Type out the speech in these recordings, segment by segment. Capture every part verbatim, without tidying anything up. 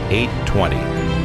eight twenty.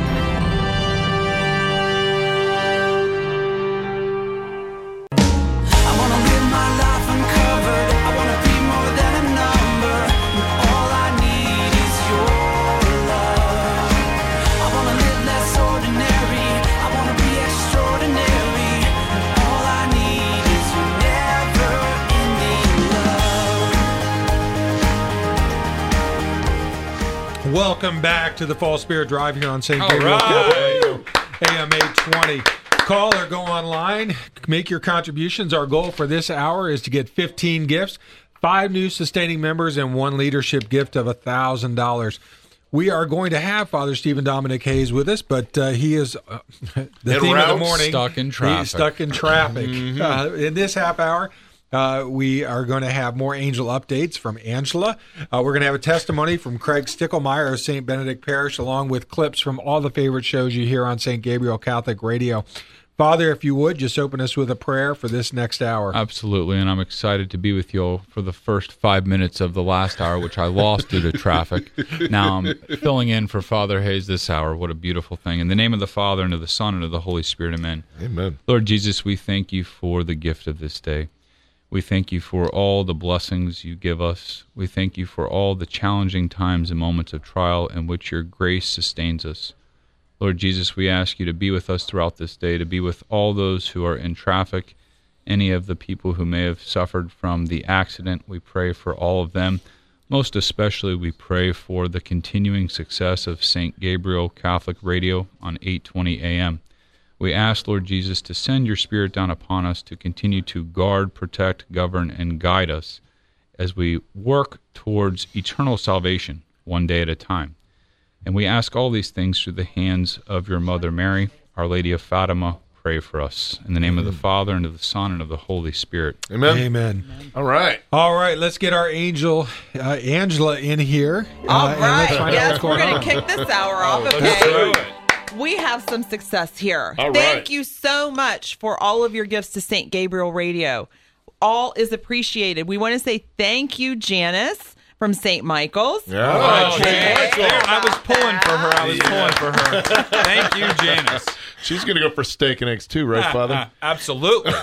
Welcome back to the Fall Spirit Drive here on Saint All Gabriel right. Catholic Radio, A M eight twenty. Call or go online. Make your contributions. Our goal for this hour is to get fifteen gifts, five new sustaining members, and one leadership gift of one thousand dollars. We are going to have Father Stephen Dominic Hayes with us, but uh, he is uh, the En theme route, of the morning. stuck in traffic. He's stuck in traffic. Mhm. Uh, in this half hour, Uh, we are going to have more angel updates from Angela. Uh, we're going to have a testimony from Craig Stickelmeyer of Saint Benedict Parish, along with clips from all the favorite shows you hear on Saint Gabriel Catholic Radio. Father, if you would, just open us with a prayer for this next hour. Absolutely, and I'm excited to be with you all for the first five minutes of the last hour, which I lost due to traffic. Now I'm filling in for Father Hayes this hour. What a beautiful thing. In the name of the Father, and of the Son, and of the Holy Spirit, amen. Amen. Lord Jesus, we thank you for the gift of this day. We thank you for all the blessings you give us. We thank you for all the challenging times and moments of trial in which your grace sustains us. Lord Jesus, we ask you to be with us throughout this day, to be with all those who are in traffic, any of the people who may have suffered from the accident. We pray for all of them. Most especially, we pray for the continuing success of Saint Gabriel Catholic Radio on eight twenty A M. We ask, Lord Jesus, to send your Spirit down upon us to continue to guard, protect, govern, and guide us as we work towards eternal salvation one day at a time. And we ask all these things through the hands of your Mother Mary, Our Lady of Fatima. Pray for us. In the name Amen. of the Father, and of the Son, and of the Holy Spirit. Amen. Amen. All right. All right, let's get our angel, uh, Angela, in here. All uh, and let's right. find out Yes, what's we're going going on. to kick this hour off. Let's Okay. do it. We have some success here. All Thank right. you so much for all of your gifts to Saint Gabriel Radio. All is appreciated. We want to say thank you, Janice from Saint Michael's. Yeah. Oh, Saint Janice. Michael. There, I was pulling for her. I was Yeah. pulling for her. Thank you, Janice. She's going to go for steak and eggs too, right, Father? Absolutely.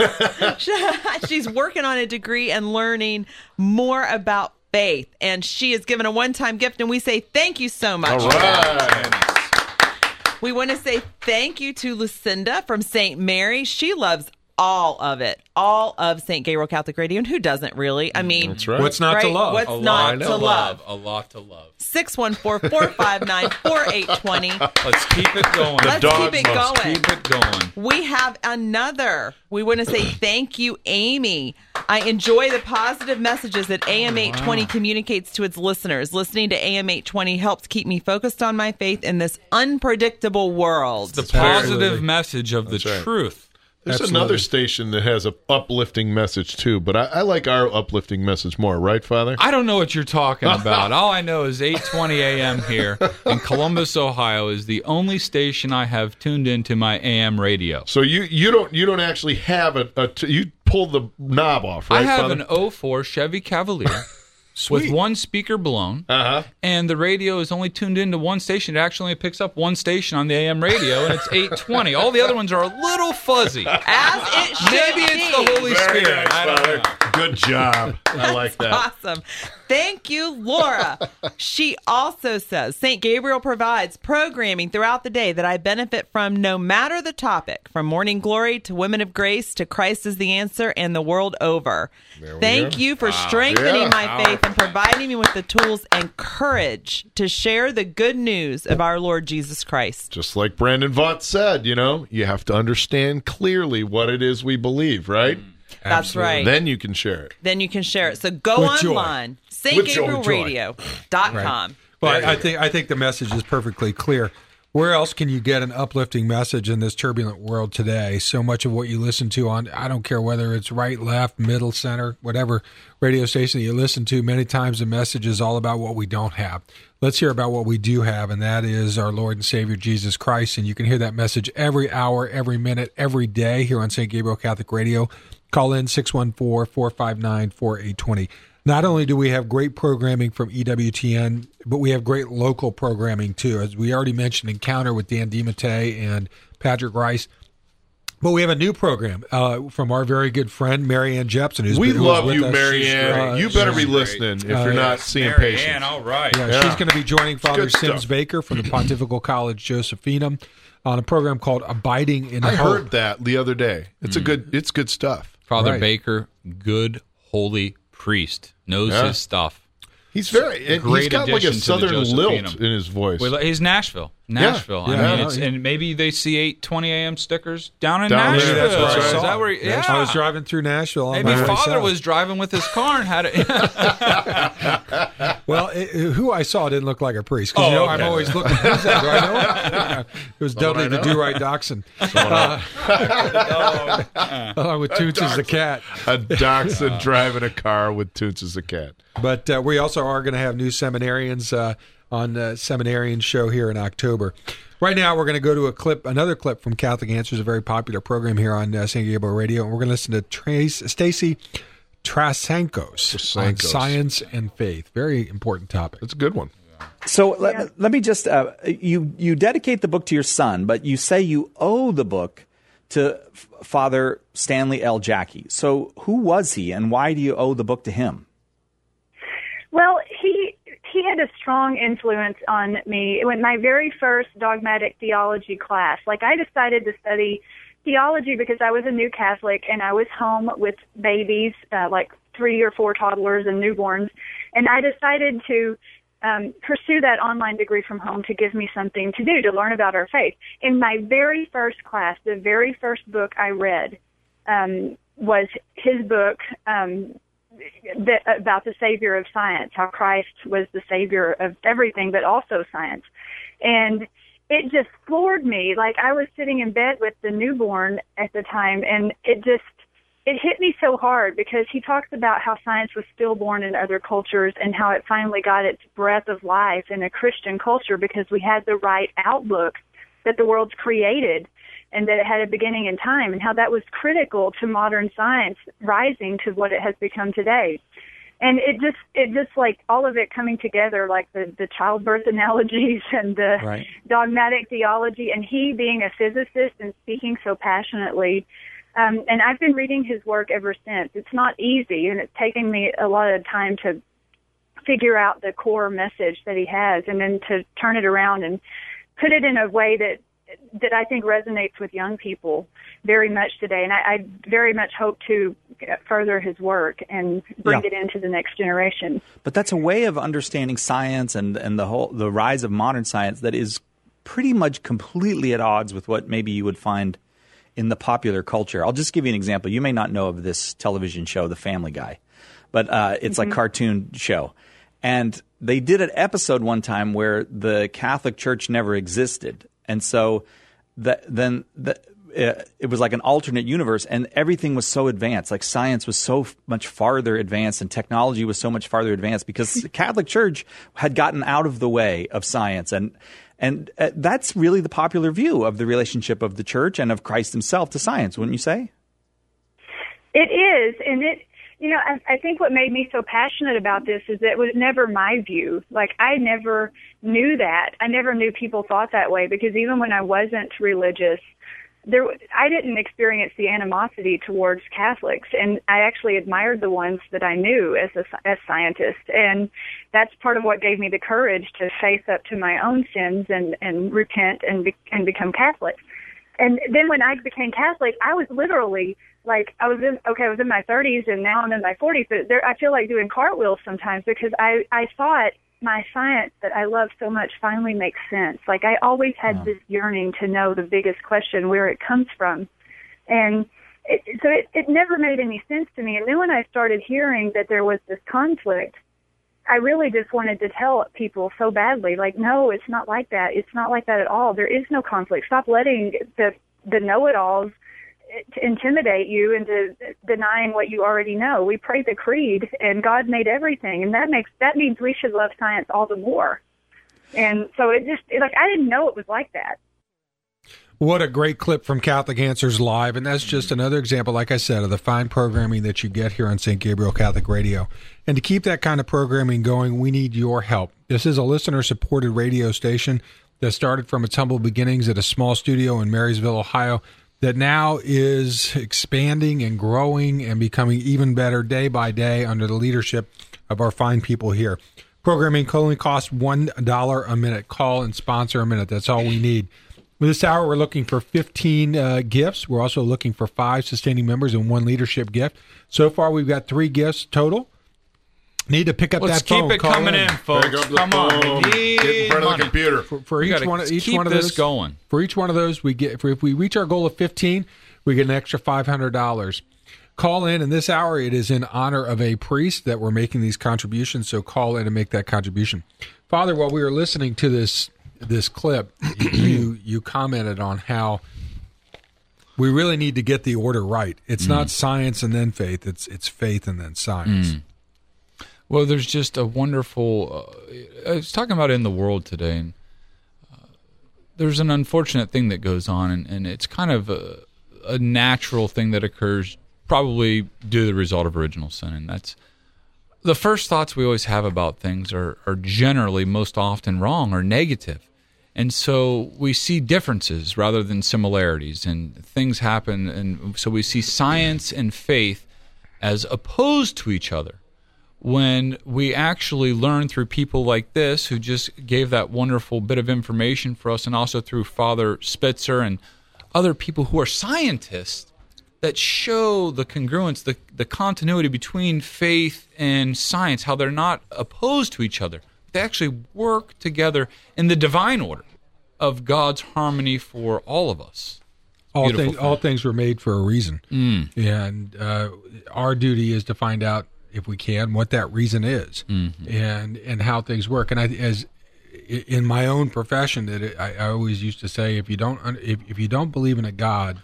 She's working on a degree and learning more about faith. And she is given a one-time gift, and we say thank you so much. All right. We want to say thank you to Lucinda from Saint Mary. She loves all of it, all of Saint Gabriel Catholic Radio. And who doesn't really? I mean, That's right. What's not to right? love? What's A lot not to to love? A lot to love. six one four, four five nine, four eight two zero. Let's keep it going. Let's dogs keep it must going. Keep it going. We have another. We want to say thank you, Amy. I enjoy the positive messages that A M eight twenty communicates to its listeners. Listening to A M eight twenty helps keep me focused on my faith in this unpredictable world. The Absolutely. positive message of That's the right. truth. There's Absolutely. another station that has a uplifting message too, but I, I like our uplifting message more, right, Father? I don't know what you're talking about. All I know is eight twenty A M here in Columbus, Ohio is the only station I have tuned into my A M radio. So you you don't you don't actually have a, a t- you pull the knob off, right, I have Father? an oh four Chevy Cavalier with one speaker blown, Uh huh. and the radio is only tuned into one station. It actually only picks up one station on the A M radio, and it's eight twenty. All the other ones are a little fuzzy. As it should Maybe it's be. the Holy Very Spirit. nice, I don't Father. know. Good job. I like that. Awesome. Thank you, Laura. She also says, Saint Gabriel provides programming throughout the day that I benefit from no matter the topic, from morning glory to women of grace to Christ is the answer and the world over. we Thank go. you for strengthening Yeah. my faith and providing me with the tools and courage to share the good news of our Lord Jesus Christ. Just like Brandon Vaught said, you know, you have to understand clearly what it is we believe, right? That's right. Then you can share it. Then you can share it. So go With joy. online, Saint With joy, Gabriel Radio dot com. Well, I, I think I think the message is perfectly clear. Where else can you get an uplifting message in this turbulent world today? So much of what you listen to on, I don't care whether it's right, left, middle, center, whatever radio station that you listen to, many times the message is all about what we don't have. Let's hear about what we do have, and that is our Lord and Savior, Jesus Christ. And you can hear that message every hour, every minute, every day here on Saint Gabriel Catholic Radio. Call in six one four, four five nine, four eight two zero. Not only do we have great programming from E W T N, but we have great local programming too. As we already mentioned, Encounter with Dan DiMattei and Patrick Rice. But we have a new program uh, from our very good friend, Marianne Jepson. Who's We been, who's love with you, us. Marianne. Uh, you better be she's listening great. if Uh, you're yeah. not seeing Marianne, patients. all right. Yeah, Yeah. she's going to be joining Father good Sims stuff. Baker from the Pontifical College Josephinum on a program called Abiding in I Hope. heard that the other day. It's a good. It's good stuff. Father Right. Baker, good, holy priest, knows Yeah. his stuff. He's very. And Great he's got like a addition to the southern lilt Josephinum. in his voice. Well, he's Nashville. Nashville. Yeah. I Yeah. mean, it's, and maybe they see eight twenty a.m. stickers down in Down there, Nashville. that's what I Is saw. that where? Yeah. I was driving through Nashville. On Maybe my way Father south. was driving with his car and had it. Well, it, it- who I saw didn't look like a priest. Because Oh, you know, okay. I'm always looking. Who's that? Do I know him? Yeah. It was Someone Dudley I the know. Do-Right Dachshund, uh, along with Toots as the cat. a dachshund driving a car with Toots as a cat. But uh, we also are going to have new seminarians uh, on the Seminarian Show here in October. Right now, we're going to go to a clip, another clip from Catholic Answers, a very popular program here on uh, San Gabriel Radio, and we're going to listen to Trace, Stacy Trasankos on Trasankos. science and faith. Very important topic. That's a good one. So let, let me just uh, you you dedicate the book to your son, but you say you owe the book to F- Father Stanley L. Jackie. So who was he, and why do you owe the book to him? Well, he he had a strong influence on me. When my very first dogmatic theology class, like I decided to study theology because I was a new Catholic and I was home with babies, uh, like three or four toddlers and newborns, and I decided to um, pursue that online degree from home to give me something to do, to learn about our faith. In my very first class, the very first book I read um, was his book, um, that, about the Savior of science, how Christ was the Savior of everything, but also science. And it just floored me. Like, I was sitting in bed with the newborn at the time, and it just, it hit me so hard because he talks about how science was stillborn in other cultures and how it finally got its breath of life in a Christian culture because we had the right outlook that the world's created and that it had a beginning in time, and how that was critical to modern science rising to what it has become today. And it just, it just like all of it coming together, like the, the childbirth analogies and the Right. dogmatic theology, and he being a physicist and speaking so passionately. Um, and I've been reading his work ever since. It's not easy, and it's taken me a lot of time to figure out the core message that he has, and then to turn it around and put it in a way that that I think resonates with young people very much today. And I, I very much hope to further his work and bring Yeah. it into the next generation. But that's a way of understanding science and, and the whole the rise of modern science that is pretty much completely at odds with what maybe you would find in the popular culture. I'll just give you an example. You may not know of this television show, The Family Guy, but uh, it's like a cartoon show. And they did an episode one time where the Catholic Church never existed. And so the, then the, uh, it was like an alternate universe, and everything was so advanced. Like science was so f- much farther advanced, and technology was so much farther advanced because the Catholic Church had gotten out of the way of science. And and uh, that's really the popular view of the relationship of the Church and of Christ himself to science, wouldn't you say? It is, and it, you know, I, I think what made me so passionate about this is that it was never my view. Like, I never knew that. I never knew people thought that way, because even when I wasn't religious, there, I didn't experience the animosity towards Catholics, and I actually admired the ones that I knew as a as scientists, and that's part of what gave me the courage to face up to my own sins and, and repent and be, and become Catholic. And then when I became Catholic, I was literally like, I was in, okay, I was in my thirties and now I'm in my forties, but there, I feel like doing cartwheels sometimes because I, I thought my science that I love so much finally makes sense. Like, I always had Yeah. this yearning to know the biggest question, where it comes from. And it, so it, it never made any sense to me. And then when I started hearing that there was this conflict, I really just wanted to tell people so badly, like, no, it's not like that. It's not like that at all. There is no conflict. Stop letting the the know-it-alls to intimidate you into denying what you already know. We pray the creed, and God made everything, and that makes that means we should love science all the more. And so it just, it, like, I didn't know it was like that. What a great clip from Catholic Answers Live. And that's just another example, like I said, of the fine programming that you get here on Saint Gabriel Catholic Radio. And to keep that kind of programming going, we need your help. This is a listener-supported radio station that started from its humble beginnings at a small studio in Marysville, Ohio, that now is expanding and growing and becoming even better day by day under the leadership of our fine people here. Programming only costs one dollar a minute. Call and sponsor a minute. That's all we need. This hour, we're looking for fifteen uh, gifts. We're also looking for five sustaining members and one leadership gift. So far, we've got three gifts total. Need to pick up Let's that phone. keep it Call coming in, folks. Pick up the Come phone. on. We need Get in front of money. the computer. For, for We each gotta one, of, each keep one of this those, going. For each one of those, we get. For if we reach our goal of fifteen, we get an extra five hundred dollars. Call in in this hour. It is in honor of a priest that we're making these contributions. So call in and make that contribution. Father, while we were listening to this this clip, you you commented on how we really need to get the order right. It's mm. not science and then faith. It's it's faith and then science. Mm. Well, there's just a wonderful. Uh, I was talking about it in the world today, and uh, there's an unfortunate thing that goes on, and, and it's kind of a, a natural thing that occurs, probably due to the result of original sin, and that's the first thoughts we always have about things are, are generally most often wrong or negative. And so we see differences rather than similarities, and things happen, and so we see science and faith as opposed to each other. When we actually learn through people like this, who just gave that wonderful bit of information for us, and also through Father Spitzer and other people who are scientists that show the congruence, the, the continuity between faith and science, how they're not opposed to each other. They actually work together in the divine order of God's harmony for all of us. All, thing, all things were made for a reason. Mm. And uh, our duty is to find out, if we can, what that reason is, mm-hmm. and and how things work. And I, as in my own profession, that it, I, I always used to say, if you don't if, if you don't believe in a God,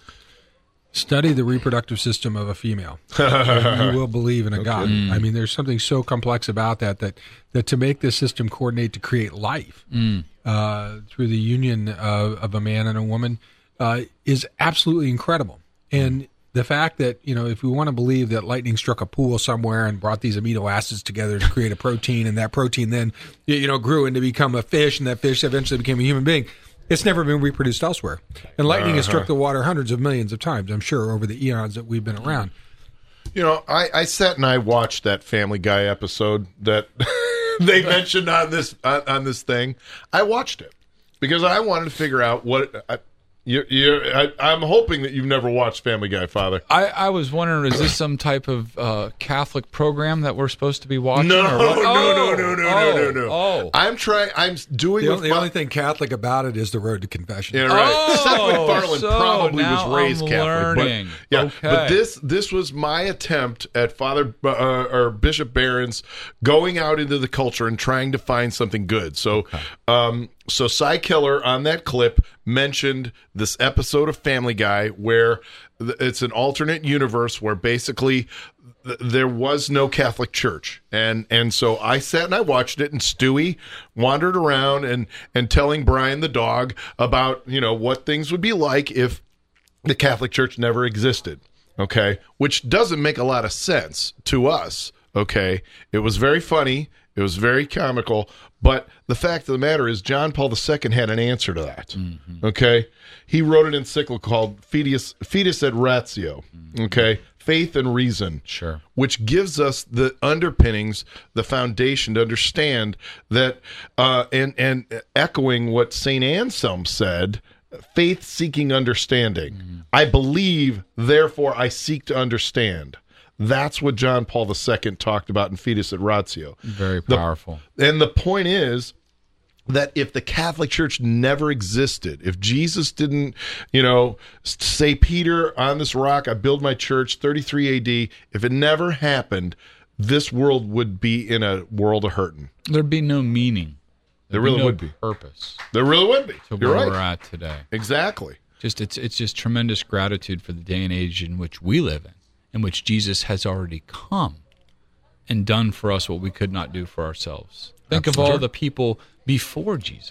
study the reproductive system of a female. You will believe in a okay. God. Mm. I mean, there's something so complex about that that that to make this system coordinate to create life mm. uh, through the union of, of a man and a woman uh, is absolutely incredible. And the fact that, you know, if we want to believe that lightning struck a pool somewhere and brought these amino acids together to create a protein, and that protein then, you know, grew into become a fish, and that fish eventually became a human being, it's never been reproduced elsewhere. And lightning uh-huh. has struck the water hundreds of millions of times, I'm sure, over the eons that we've been around. You know, I, I sat and I watched that Family Guy episode that they mentioned on this on, on this thing. I watched it because I wanted to figure out what... I, You're, you're, I, I'm hoping that you've never watched Family Guy, Father. I, I was wondering, is this some type of uh, Catholic program that we're supposed to be watching? No, or what? no, Oh, no, no, no, oh, no, no, no. Oh, I'm trying. I'm doing. The, with only, the only thing Catholic about it is the road to confession. Yeah, right. Oh, Seth MacFarlane so probably now was raised I'm Catholic, learning. but yeah, Okay. but this this was my attempt at Father uh, or Bishop Barron's going out into the culture and trying to find something good. So, okay. um, so Cy Killer on that clip mentioned this episode of Family Guy where it's an alternate universe where basically th- there was no Catholic Church. And and so I sat and I watched it, and Stewie wandered around and, and telling Brian the dog about, you know, what things would be like if the Catholic Church never existed, okay? Which doesn't make a lot of sense to us, okay? It was very funny. It was very comical, but the fact of the matter is John Paul the Second had an answer to that, mm-hmm. okay? He wrote an encyclical called Fides, Fides et Ratio, mm-hmm. okay? Faith and Reason, sure, which gives us the underpinnings, the foundation to understand that, uh, and, and echoing what Saint Anselm said, faith seeking understanding. Mm-hmm. I believe, therefore I seek to understand. That's what John Paul the Second talked about in Fides et Ratio. Very powerful. The, and the point is that if the Catholic Church never existed, if Jesus didn't, you know, say, Peter, on this rock, I build my church, thirty-three A D, if it never happened, this world would be in a world of hurting. There'd be no meaning. There really no would be. Purpose. There really would be. To You're where right. we're at today. Exactly. Just it's it's just tremendous gratitude for the day and age in which we live in, in which Jesus has already come and done for us what we could not do for ourselves. Think Absolutely. of all the people before Jesus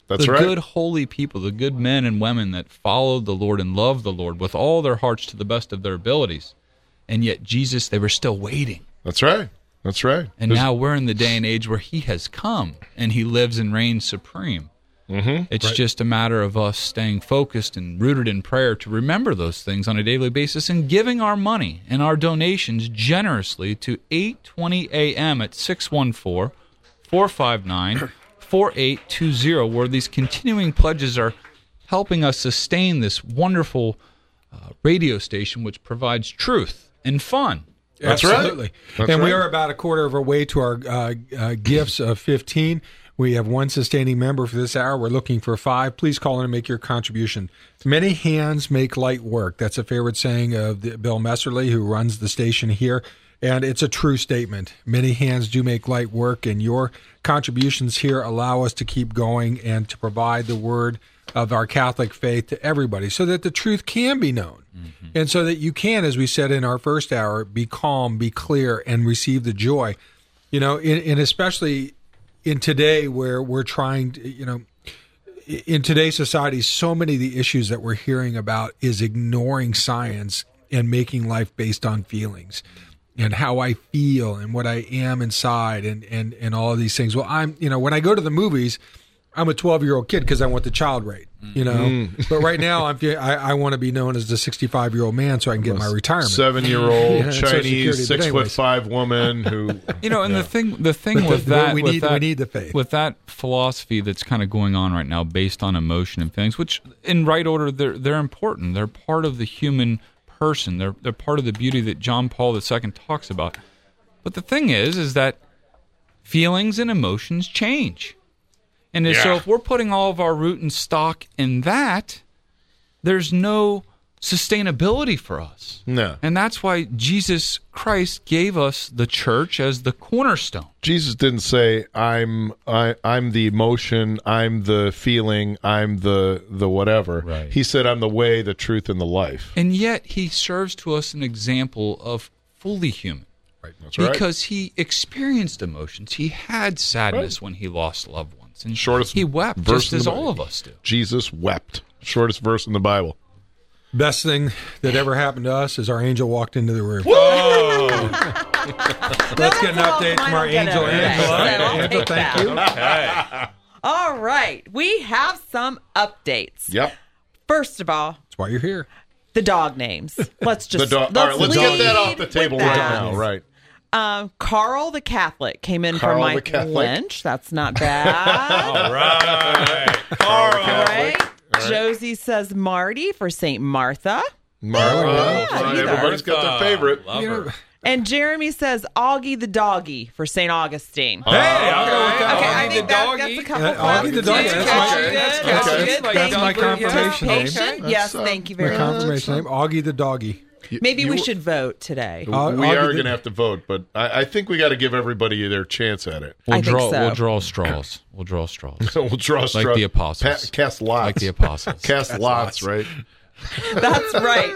That's the right. good, holy people, the good men and women that followed the Lord and loved the Lord with all their hearts to the best of their abilities. And yet Jesus, they were still waiting. That's right. That's right. And There's- now we're in the day and age where he has come and he lives and reigns supreme. Mhm. It's Right. just a matter of us staying focused and rooted in prayer to remember those things on a daily basis and giving our money and our donations generously to eight twenty A M at six one four, four five nine, four eight two zero, where these continuing pledges are helping us sustain this wonderful uh, radio station which provides truth and fun. That's right. Absolutely. That's and we right. are about a quarter of our way to our uh, uh, gifts of fifteen. We have one sustaining member for this hour. We're looking for five. Please call in and make your contribution. Many hands make light work. That's a favorite saying of the, Bill Messerly, who runs the station here. And it's a true statement. Many hands do make light work, and your contributions here allow us to keep going and to provide the word of our Catholic faith to everybody so that the truth can be known. Mm-hmm. And so that you can, as we said in our first hour, be calm, be clear, and receive the joy. You know, in, and especially in today where we're trying to, you know, in today's society, so many of the issues that we're hearing about is ignoring science and making life based on feelings and how I feel and what I am inside and, and, and all of these things. Well, I'm, you know, when I go to the movies, I'm a twelve-year-old kid because I want the child rate, you know. Mm. But right now, I'm, I, I want to be known as the sixty-five-year-old man so I can get my retirement. Seven-year-old Yeah, Social Security, Chinese, but anyways. six-foot-five woman who... You know, and Yeah. the thing, the thing But with the- that, we with need- that, we need the faith. with that philosophy that's kind of going on right now, based on emotion and feelings, which in right order they're they're important. They're part of the human person. They're they're part of the beauty that John Paul the Second talks about. But the thing is, is that feelings and emotions change, and so Yeah. if we're putting all of our root and stock in that, there's no sustainability for us. No. And that's why Jesus Christ gave us the church as the cornerstone. Jesus didn't say, I'm I, I'm the emotion, I'm the feeling, I'm the the whatever. Right. He said, I'm the way, the truth, and the life. And yet he serves to us an example of fully human. Right. That's right. Because he experienced emotions. He had sadness when he lost loved ones. And Shortest he wept verse just in as the all Bible. of us do. Jesus wept. Shortest verse in the Bible. Best thing that ever happened to us is our angel walked into the room. Well, Let's get an that's all update mine from our will get angel, over today, Angela. so I'll Angela, take thank that. you. All right, we have some updates. Yep. First of all, That's why you're here. the dog names. Let's The just dog. All right, let's get that off the lead table with right that. now. Right. Um, Carl the Catholic came in Carl for the Mike Catholic. Lynch. That's not bad. All right. All right. Josie says Marty for Saint Martha. Marlon. yeah, Fine. either. Everybody's got their favorite. Love You know, her. And Jeremy says Augie the Doggy for Saint Augustine. Hey, I'll go with that. Okay, I Augie think the that, doggy. that's a couple Uh, Augie the claps. doggy, Okay, that's my- good. that's That's good. good. Like Thank that's my you for your confirmation name. patient. Okay. Yes, That's, uh, thank you My very much. confirmation name, Augie the doggy. Maybe You- we should vote today. Uh, we Augie are the- going to have to vote, but I, I think we got to give everybody their chance at it. We'll I think draw. so. We'll draw straws. We'll draw straws. we'll draw straw. Like the apostles. Pa- cast lots. Like the apostles. Cast lots, right? That's right.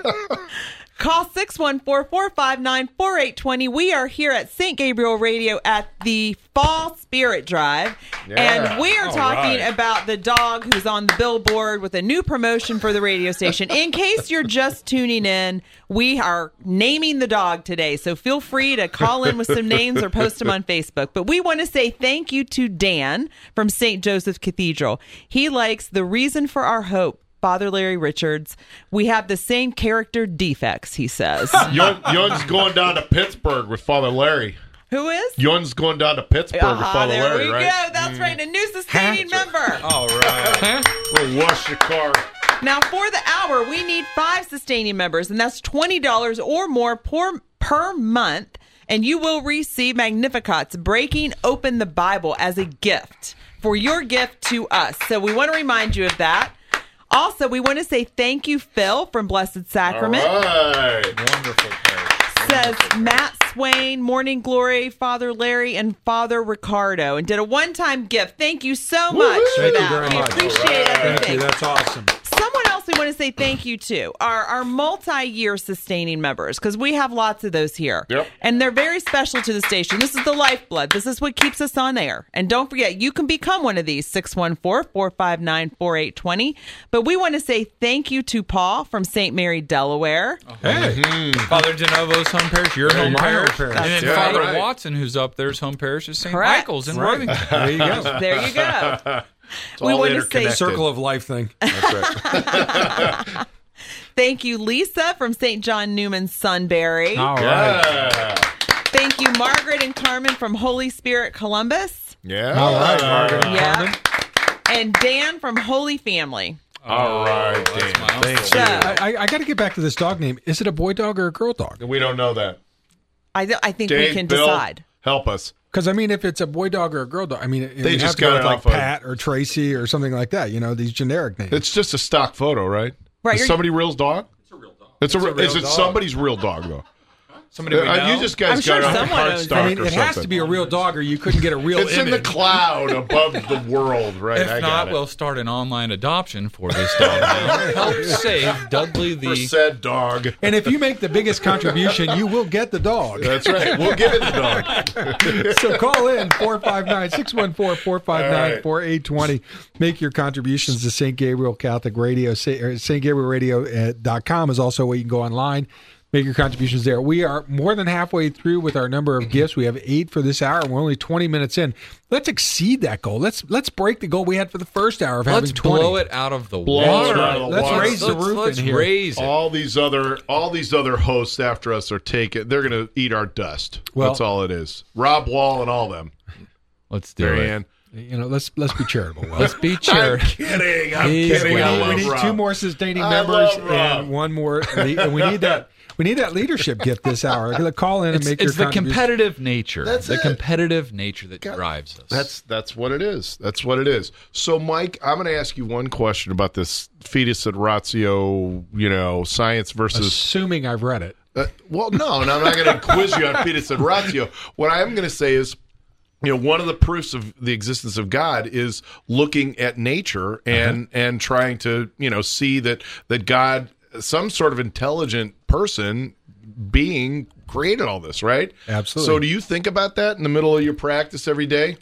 Call six one four, four five nine, four eight two zero. We are here at Saint Gabriel Radio at the Fall Spirit Drive. And we are All talking right. about the dog who's on the billboard with a new promotion for the radio station. In case you're just tuning in, we are naming the dog today. So feel free to call in with some names or post them on Facebook. But we want to say thank you to Dan from Saint Joseph Cathedral. He likes The Reason for Our Hope. Father Larry Richards. We have the same character defects, he says. Yun, Yun's going down to Pittsburgh with Father Larry. Who is? Yun's going down to Pittsburgh with Ah, Father there Larry, we right? go. That's right. A new sustaining member. All right. We'll wash your car. Now, for the hour, we need five sustaining members, and that's twenty dollars or more per, per month. And you will receive Magnificat's Breaking Open the Bible as a gift for your gift to us. So we want to remind you of that. Also, we want to say thank you, Phil, from Blessed Sacrament. All right. Wonderful. Says Matt Swain, Morning Glory, Father Larry, and Father Ricardo, and did a one-time gift. Thank you so much for Thank you that. very we much. appreciate All right. everything. Thank you. That's awesome. Someone else we want to say thank you to our, our multi-year sustaining members, because we have lots of those here. Yep. And they're very special to the station. This is the lifeblood. This is what keeps us on air. And don't forget, you can become one of these, six one four, four five nine, four eight two zero. But we want to say thank you to Paul from Saint Mary, Delaware. Hey. Father DeNovo's home parish, your home my parish. home parish. And then Yeah, Father right. Watson, who's up there's home parish, is Saint Correct. Michael's in Right. Worthington. There you go. There you go. It's We all wanna say- interconnected. Circle of life thing. That's right. Thank you, Lisa from Saint John Newman, Sunbury. All right. Yeah. Thank you, Margaret and Carmen from Holy Spirit, Columbus. Yeah. All right, Margaret. Yeah. And Dan from Holy Family. All right, that's Dan. my uncle. Thank So, you. I, I, I got to get back to this dog name. Is it a boy dog or a girl dog? We don't know that. I, I think Dave, we can Bill, decide. help us. Because I mean, if it's a boy dog or a girl dog, I mean, it, They we just have to got go it with like off of- Pat or Tracy or something like that. You know, these generic names. It's just a stock photo, right? Right, Is you're- somebody real's dog? It's a real dog. It's a, It's a real is it dog. somebody's real dog though? Somebody we Uh, know? you just guys I'm sure got it off someone of owns Cardstock I mean, or it something. has to be a real dog, or you couldn't get a real It's image. in the cloud above the world, right? If I got not, it. we'll start an online adoption for this dog. now. Help save Dudley For the... said dog. And if you make the biggest contribution, you will get the dog. That's right. We'll give it the dog. So call in four five nine, six one four, four five nine, four eight two zero. Make your contributions to Saint Gabriel Catholic Radio. Saint Gabriel Radio dot com is also where you can go online. Make your contributions there. We are more than halfway through with our number of gifts. We have eight for this hour. We're only twenty minutes in. Let's exceed that goal. Let's let's break the goal we had for the first hour of Let's having twenty. blow it out of the Blow it water. out of the Let's water. raise the Let's- roof let's in here. raise it. All these other all these other hosts after us are taking. They're going to eat our dust. Well- That's all it is. Rob Wall and all them. Let's do it. Marianne. You know, let's let's be charitable. Will. Let's be I'm charitable. kidding. I'm Please, kidding. we I need, love we need Rob. two more sustaining I members love Rob. and one more. le- And we need that. We need that leadership gift this hour. Call in and It's, make it's your the contribution. competitive nature. That's the it. competitive nature that drives us. That's that's what it is. That's what it is. So, Mike, I'm going to ask you one question about this fetus et ratio. You know, science versus. Assuming I've read it. Uh, well, no, and I'm not going to quiz you on fetus et ratio. What I am going to say is, you know, one of the proofs of the existence of God is looking at nature and and trying to, you know, see that that God, some sort of intelligent person, being, created all this, right? Absolutely. So, do you think about that in the middle of your practice every day?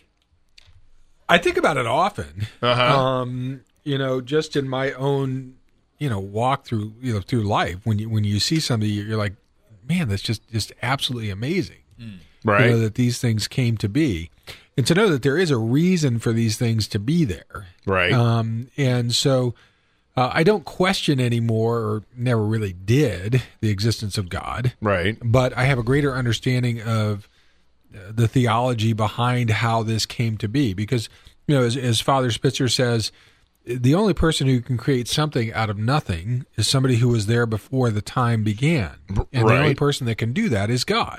I think about it often. Uh-huh. Um, you know, just in my own, you know, walk through, you know, through life. When you when you see something, you're like, man, that's just just absolutely amazing. Right. You know, that these things came to be, and to know that there is a reason for these things to be there. Right. Um, and so uh, I don't question anymore, or never really did, the existence of God. right. But I have a greater understanding of uh, the theology behind how this came to be. Because, you know, as, as Father Spitzer says, the only person who can create something out of nothing is somebody who was there before the time began. And the only right. person that can do that is God.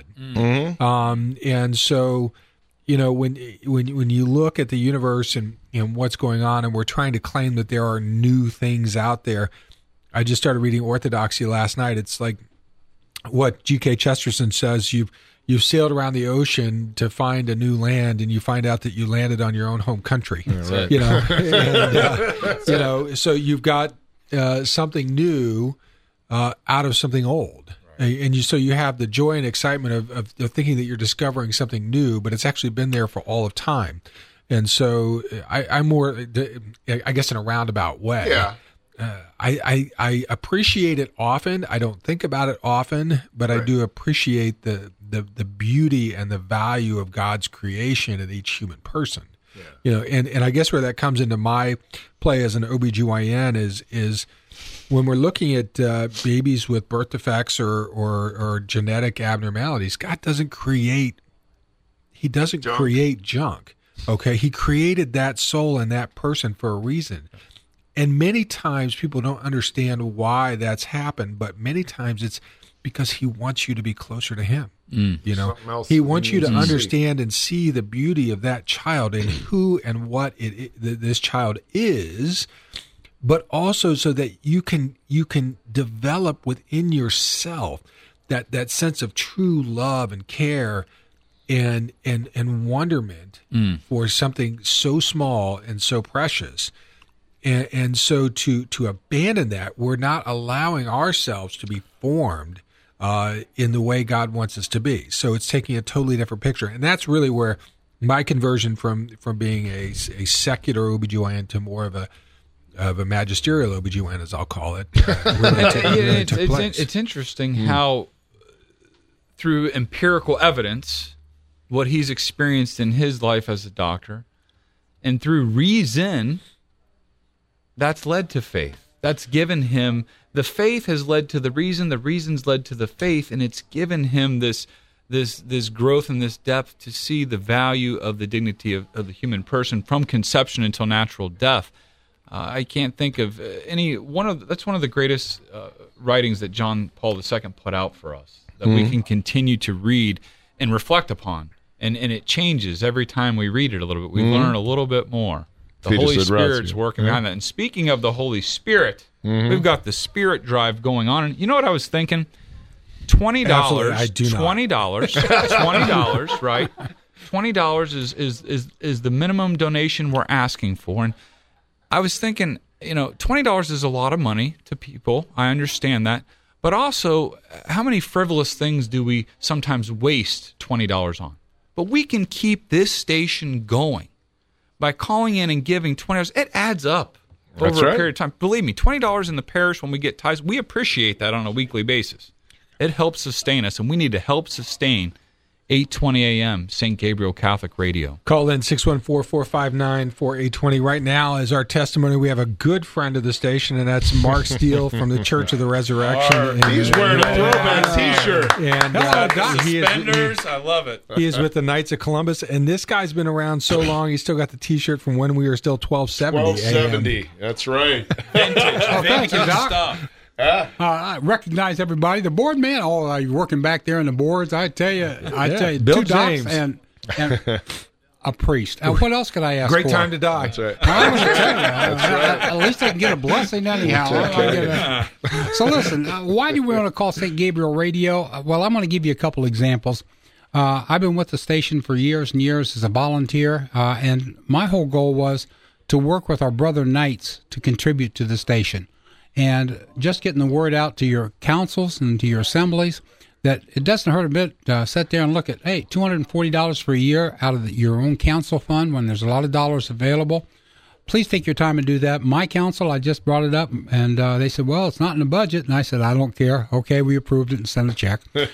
Um, and so, you know, when when when you look at the universe and, and what's going on, and we're trying to claim that there are new things out there, I just started reading Orthodoxy last night. It's like what G K Chesterton says: you've you've sailed around the ocean to find a new land, and you find out that you landed on your own home country. right. You know, and, uh, you know, so you've got uh, something new uh, out of something old. And you, so you have the joy and excitement of, of, of thinking that you're discovering something new, but it's actually been there for all of time. And so I, I'm more, I guess, in a roundabout way. Yeah. Uh, I, I I appreciate it often. I don't think about it often, but I do appreciate the, the the beauty and the value of God's creation in each human person. Yeah. You know, and, and I guess where that comes into my play as an O B G Y N is is when we're looking at uh, babies with birth defects or, or or genetic abnormalities. God doesn't create. He doesn't Junk. create junk. Okay, He created that soul and that person for a reason. And many times people don't understand why that's happened, but many times it's because He wants you to be closer to Him. Mm. You know, Something else He wants you to you need to see. understand and see the beauty of that child and who and what it, it th- this child is, but also so that you can you can develop within yourself that that sense of true love and care and and and wonderment Mm. for something so small and so precious. And, and so to to abandon that, we're not allowing ourselves to be formed uh, in the way God wants us to be. So it's taking a totally different picture. And that's really where my conversion from, from being a, a secular O B G Y N to more of a of a magisterial O B G Y N, as I'll call it, uh, really, t- really it's, took it's, place. it's interesting mm. how, through empirical evidence, what he's experienced in his life as a doctor, and through reason, that's led to faith. That's given him, the faith has led to the reason, the reason's led to the faith, and it's given him this this this growth and this depth to see the value of the dignity of, of the human person from conception until natural death. Uh, I can't think of any, one of, that's one of the greatest uh, writings that John Paul the Second put out for us, that mm-hmm. we can continue to read and reflect upon. And and it changes every time we read it a little bit. We mm-hmm. learn a little bit more. The Fetus Holy Spirit's ratio. working yeah. behind that. And speaking of the Holy Spirit, mm-hmm. we've got the Spirit drive going on. And you know what I was thinking? twenty dollars. Absolutely, I do not. twenty dollars. twenty dollars, right? twenty dollars is, is, is, is the minimum donation we're asking for. And I was thinking, you know, twenty dollars is a lot of money to people. I understand that. But also, how many frivolous things do we sometimes waste twenty dollars on? But we can keep this station going by calling in and giving twenty dollars. It adds up over That's a right. period of time. Believe me, twenty dollars in the parish when we get tithes, we appreciate that on a weekly basis. It helps sustain us, and we need to help sustain eight twenty a.m. Saint Gabriel Catholic Radio. Call in six one four, four five nine, four eight two zero. Right now, as our testimony, we have a good friend of the station, and that's Mark Steele from the Church of the Resurrection. Mark, And, he's uh, wearing a throwback T-shirt. And uh, he, is, Suspenders, I love it. he is with the Knights of Columbus, and this guy's been around so long, he's still got the T-shirt from when we were still twelve seventy. twelve seventy. That's right. Vintage, Oh, thank you, vintage Doc. stuff. Uh, I recognize everybody. The board man, oh, uh, you're working back there in the boards. I tell you, I Yeah, tell you, Bill two docs James. and, and a priest. Uh, what else could I ask Great for? time to die. That's right. I'm gonna tell you, uh, at least I can get a blessing anyhow. I get a- so listen, uh, why do we want to call Saint Gabriel Radio? Uh, well, I'm going to give you a couple examples. Uh, I've been with the station for years and years as a volunteer, uh, and my whole goal was to work with our brother knights to contribute to the station. And just getting the word out to your councils and to your assemblies that it doesn't hurt a bit to uh, sit there and look at, hey, two hundred forty dollars for a year out of the, your own council fund when there's a lot of dollars available. Please take your time and do that. My council, I just brought it up, and uh, they said, well, it's not in the budget. And I said, I don't care. Okay, we approved it and sent a check. Uh,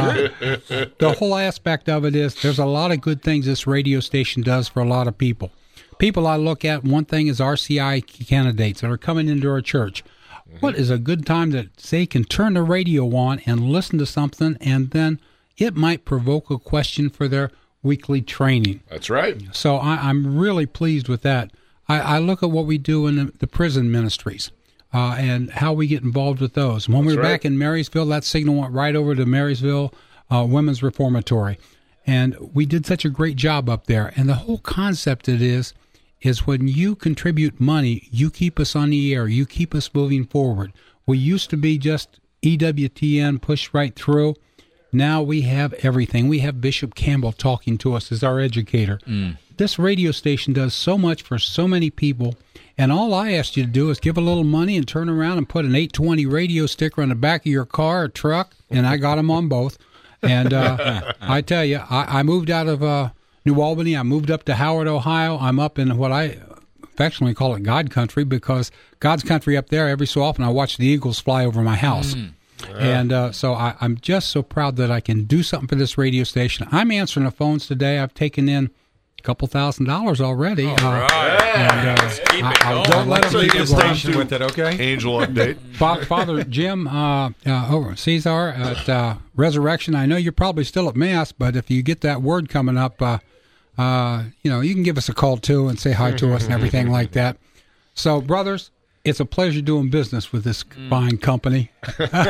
the whole aspect of it is there's a lot of good things this radio station does for a lot of people. People I look at, one thing is R C I candidates that are coming into our church. What is a good time that they can turn the radio on and listen to something, and then it might provoke a question for their weekly training. That's right. So I, I'm really pleased with that. I, I look at what we do in the, the prison ministries uh, and how we get involved with those. When we were right. back in Marysville, that signal went right over to Marysville uh, Women's Reformatory. And we did such a great job up there. And the whole concept it is, is when you contribute money, you keep us on the air, you keep us moving forward. We used to be just E W T N, push right through. Now we have everything. We have Bishop Campbell talking to us as our educator. Mm. This radio station does so much for so many people, and all I asked you to do is give a little money and turn around and put an eight twenty radio sticker on the back of your car or truck, and I got them on both. And uh, I tell you, I, I moved out of uh, New Albany. I moved up to Howard, Ohio. I'm up in what I affectionately call it God country, because God's country up there, every so often I watch the eagles fly over my house. Mm. And uh, so I, I'm just so proud that I can do something for this radio station. I'm answering the phones today. I've taken in a couple thousand dollars already. All uh, right. And, uh, Let's keep I, it I going. don't let them So you leave can the stay station tuned. with it, okay? Angel update. Father, Father Jim uh, uh, over Cesar at uh, Resurrection. I know you're probably still at Mass, but if you get that word coming up, uh, uh, you know, you can give us a call too and say hi to us and everything like that. So, brothers, it's a pleasure doing business with this fine company. you know,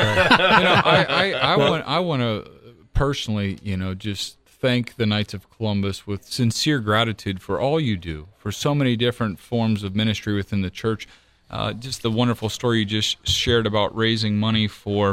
I, I, I want I want to personally, you know, just thank the Knights of Columbus with sincere gratitude for all you do, for so many different forms of ministry within the church. Uh, just the wonderful story you just shared about raising money for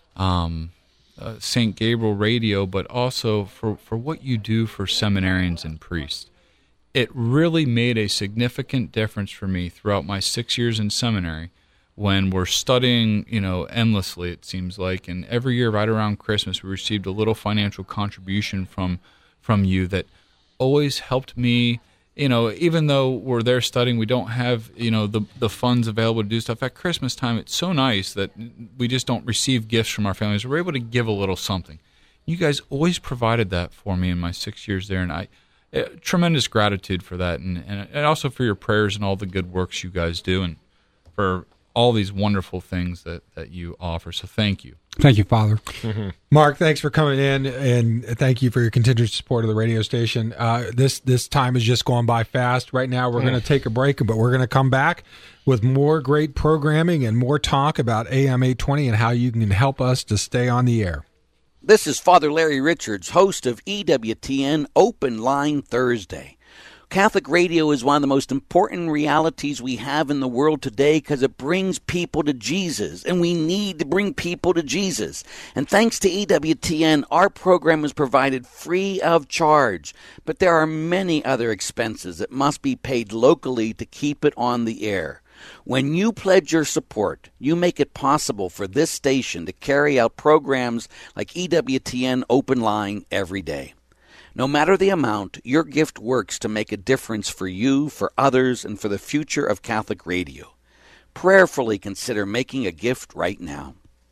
um, uh, Saint Gabriel Radio, but also for, for what you do for seminarians and priests. it really made a significant difference for me throughout my six years in seminary when we're studying, you know, endlessly, it seems like. And every year right around Christmas, we received a little financial contribution from from you that always helped me. You know, even though we're there studying, we don't have, you know, the the funds available to do stuff. At Christmas time, it's so nice that we just don't receive gifts from our families. We're able to give a little something. You guys always provided that for me in my six years there, and I uh, tremendous gratitude for that, and, and and also for your prayers and all the good works you guys do, and for all these wonderful things that, that you offer. So thank you. Thank you, Father. Mm-hmm. Mark, thanks for coming in, and thank you for your continued support of the radio station. Uh, this this time has just gone by fast. Right now, we're mm. going to take a break, but we're going to come back with more great programming and more talk about A M eight twenty and how you can help us to stay on the air. This is Father Larry Richards, host of E W T N Open Line Thursday. Catholic radio is one of the most important realities we have in the world today because it brings people to Jesus, and we need to bring people to Jesus. And thanks to E W T N, our program is provided free of charge. But there are many other expenses that must be paid locally to keep it on the air. When you pledge your support, you make it possible for this station to carry out programs like E W T N Open Line every day. No matter the amount, your gift works to make a difference for you, for others, and for the future of Catholic radio. Prayerfully consider making a gift right now.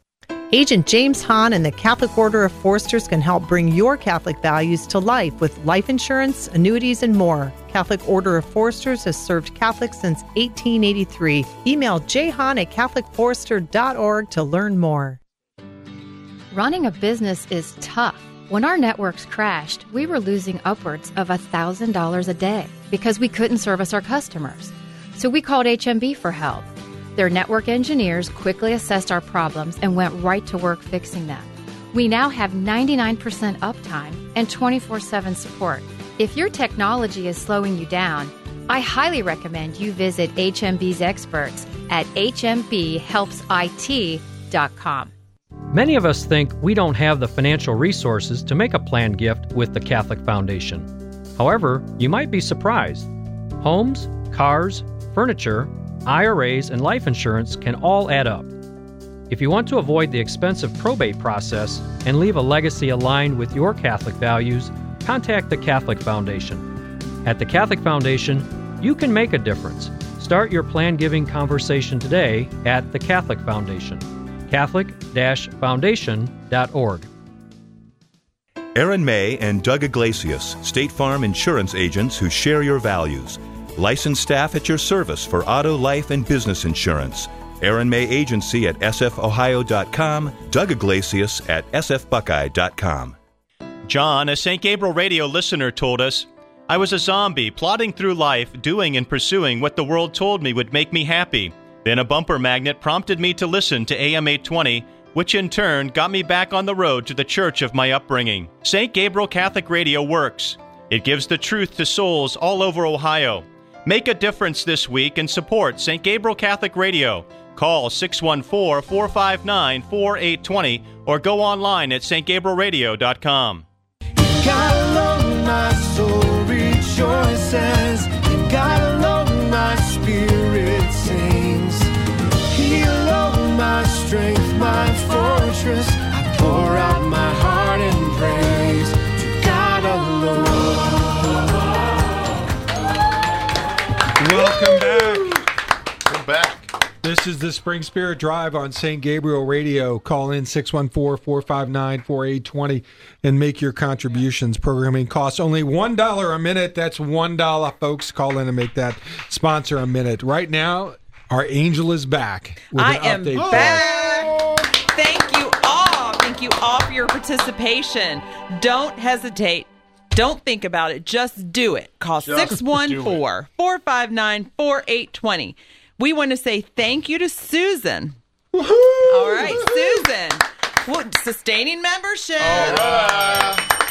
Agent James Hahn and the Catholic Order of Foresters can help bring your Catholic values to life with life insurance, annuities, and more. Catholic Order of Foresters has served Catholics since eighteen eighty-three. Email jhahn at catholic forester dot org to learn more. Running a business is tough. When our networks crashed, we were losing upwards of one thousand dollars a day because we couldn't service our customers. So we called H M B for help. Their network engineers quickly assessed our problems and went right to work fixing them. We now have ninety-nine percent uptime and twenty-four seven support. If your technology is slowing you down, I highly recommend you visit H M B's experts at h m b helps I T dot com. Many of us think we don't have the financial resources to make a planned gift with the Catholic Foundation. However, you might be surprised. Homes, cars, furniture, I R As, and life insurance can all add up. If you want to avoid the expensive probate process and leave a legacy aligned with your Catholic values, contact the Catholic Foundation. At the Catholic Foundation, you can make a difference. Start your plan giving conversation today at the Catholic Foundation. catholic dash foundation dot org. Aaron May and Doug Iglesias, State Farm insurance agents who share your values. Licensed staff at your service for auto, life, and business insurance. Aaron May Agency at s f ohio dot com, Doug Iglesias at s f buckeye dot com. John, a Saint Gabriel Radio listener, told us, I was a zombie plodding through life, doing and pursuing what the world told me would make me happy. Then a bumper magnet prompted me to listen to A M eight twenty, which in turn got me back on the road to the church of my upbringing. Saint Gabriel Catholic Radio works. It gives the truth to souls all over Ohio. Make a difference this week and support Saint Gabriel Catholic Radio. Call six one four, four five nine, four eight two zero or go online at st gabriel radio dot com. God alone my soul rejoices, and God alone my spirit sings. He alone my strength, my fortress. I pour out my heart in praise to God alone. Welcome back. Welcome back. This is the Spring Spirit Drive on Saint Gabriel Radio. Call in six one four, four five nine, four eight two zero and make your contributions. Programming costs only one dollar a minute. That's one dollar, folks. Call in and make that sponsor a minute. Right now, our angel is back. With I an am update back. Thank you all. Thank you all for your participation. Don't hesitate. Don't think about it. Just do it. Call six one four, four five nine, four eight two zero. We want to say thank you to Susan. Woo-hoo! All right, Susan. Well, sustaining membership. All right.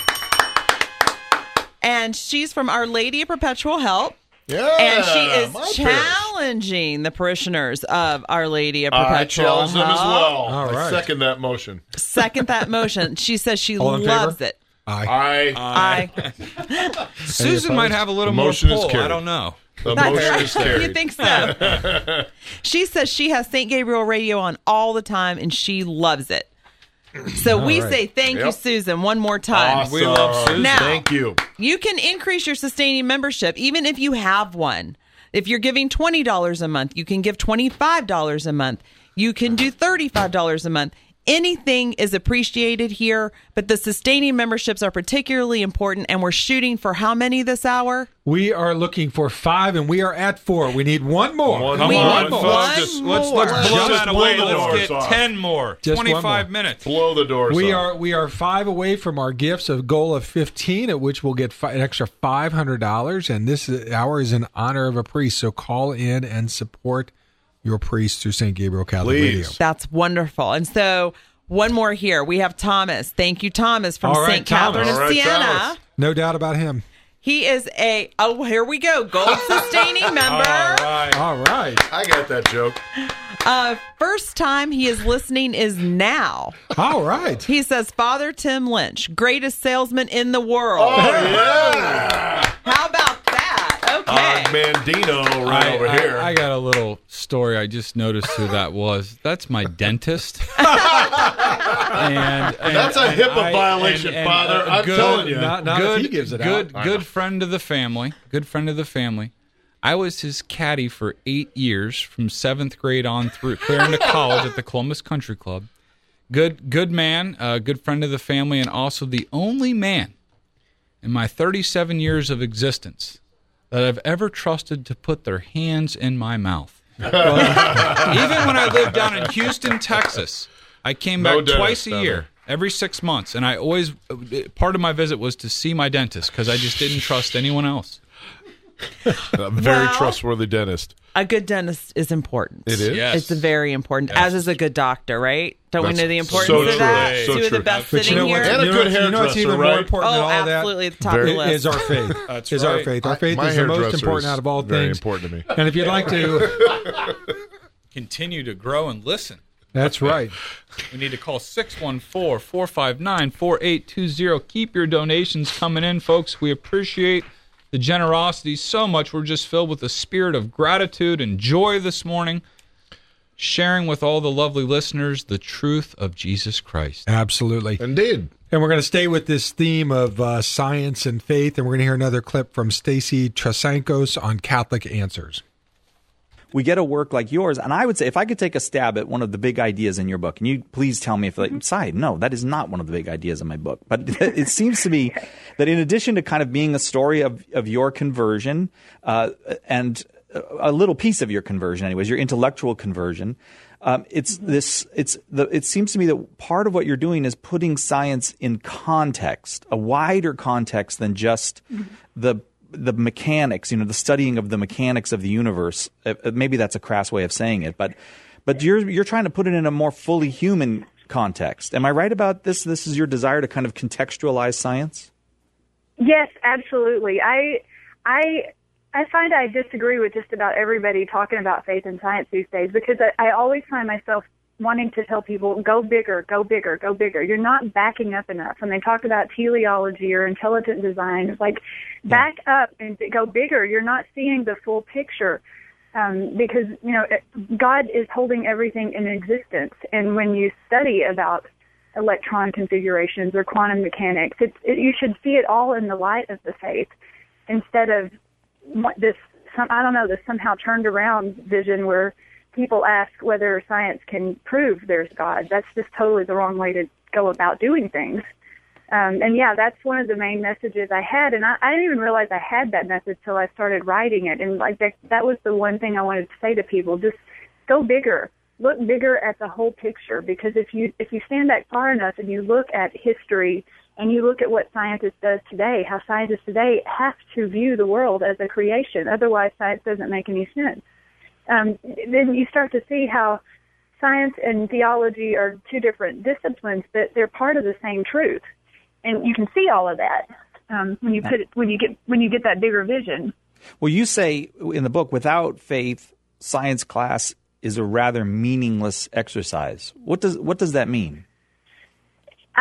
And she's from Our Lady of Perpetual Help. Yeah. And she is my challenging parish. the parishioners of Our Lady of Perpetual I challenge Help. them as well. All right. I second that motion. Second that motion. She says she All in loves favor? it. Aye. Aye. Aye. Susan might have a little The more motion is pull. I carried. don't know. The That's motion right. is carried. You think so? She says she has Saint Gabriel Radio on all the time, and she loves it. So All we right. say thank you, Yep. Susan, one more time. Awesome. We love Susan. Now- Thank you. You can increase your sustaining membership even if you have one. If you're giving twenty dollars a month, you can give twenty-five dollars a month. You can do thirty-five dollars a month. Anything is appreciated here, but the sustaining memberships are particularly important, and we're shooting for how many this hour? We are looking for five, and we are at four. We need one more. One Come We on, need folks. one Just, more. let's let's blow Just that blow away. the Let's doors get off. ten more. Just one twenty-five more. minutes. Blow the doors We off. are we are five away from our gifts, a goal of fifteen, at which we'll get fi- an extra five hundred dollars. And this hour is in honor of a priest. So call in and support your priest through Saint Gabriel Catholic Please. Radio. That's wonderful. And so one more here. We have Thomas. Thank you, Thomas, from All right, Saint Catherine Thomas. of All right, Siena. Thomas. No doubt about him. He is a, oh, here we go, gold sustaining member. All right. I got that joke. Uh, first time he is listening is now. All right. He says, Father Tim Lynch, greatest salesman in the world. Oh, yeah. How about that? Okay. Uh, Mandino right I, over I- here. I got a little story. I just noticed who that was. That's my dentist. and, and That's a and HIPAA I- violation, and- and Father. a I'm good- telling you. Not, not good, if he gives it good, out. good friend of the family. Good friend of the family. I was his caddy for eight years, from seventh grade on through clear into college at the Columbus Country Club. Good, good man, uh, good friend of the family, and also the only man in my thirty-seven years of existence that I've ever trusted to put their hands in my mouth. Even when I lived down in Houston, Texas, I came No back dentist twice a down year, there. every six months, and I always part of my visit was to see my dentist because I just didn't trust anyone else. A very Well- trustworthy dentist. A good dentist is important. It is? Yes. It's very important, as is a good doctor, right? Don't That's we know the importance so of true. that? So Two of the true. best But you sitting know here. what? And a you good know, you know what's hairdresser, even right? more important than Oh, all of that? absolutely at the top Very- of the list. Is our faith. That's is our right. faith. Our faith My is the most hairdresser important is out of all very things. important to me. And if you'd like to, Continue to grow and listen. that's right. We need to call six one four, four five nine, four eight two zero. Keep your donations coming in, folks. We appreciate the generosity so much. We're just filled with a spirit of gratitude and joy this morning, sharing with all the lovely listeners the truth of Jesus Christ. Absolutely. Indeed. And we're going to stay with this theme of uh, science and faith, and we're going to hear another clip from Stacy Trasankos on Catholic Answers. We get a work like yours, and I would say if I could take a stab at one of the big ideas in your book, and you please tell me if, like, side, no, that is not one of the big ideas in my book. But it seems to me that in addition to kind of being a story of, of your conversion, uh, and a little piece of your conversion, anyways, your intellectual conversion, um, it's this. It's the. It seems to me that part of what you're doing is putting science in context, a wider context than just the. the mechanics, you know, the studying of the mechanics of the universe. Uh, maybe that's a crass way of saying it, but but you're you're trying to put it in a more fully human context. Am I right about this? This is your desire to kind of contextualize science? Yes, absolutely. I I I find I disagree with just about everybody talking about faith and science these days, because I, I always find myself wanting to tell people, go bigger, go bigger, go bigger. You're not backing up enough. When they talk about teleology or intelligent design, it's like, back up and go bigger. You're not seeing the full picture, um, because, you know, God is holding everything in existence. And when you study about electron configurations or quantum mechanics, it's, it, you should see it all in the light of the faith, instead of what this, some, I don't know, this somehow turned around vision where people ask whether science can prove there's God. That's just totally the wrong way to go about doing things. Um, and yeah, that's one of the main messages I had. And I, I didn't even realize I had that message till I started writing it. And like that, that was the one thing I wanted to say to people: just go bigger, look bigger at the whole picture. Because if you if you stand back far enough and you look at history and you look at what scientists does today, how scientists today have to view the world as a creation, otherwise science doesn't make any sense. Um, then you start to see how science and theology are two different disciplines, but they're part of the same truth, and you can see all of that um, when you put it, when you get when you get that bigger vision. Well, you say in the book, without faith, science class is a rather meaningless exercise. What does what does that mean? I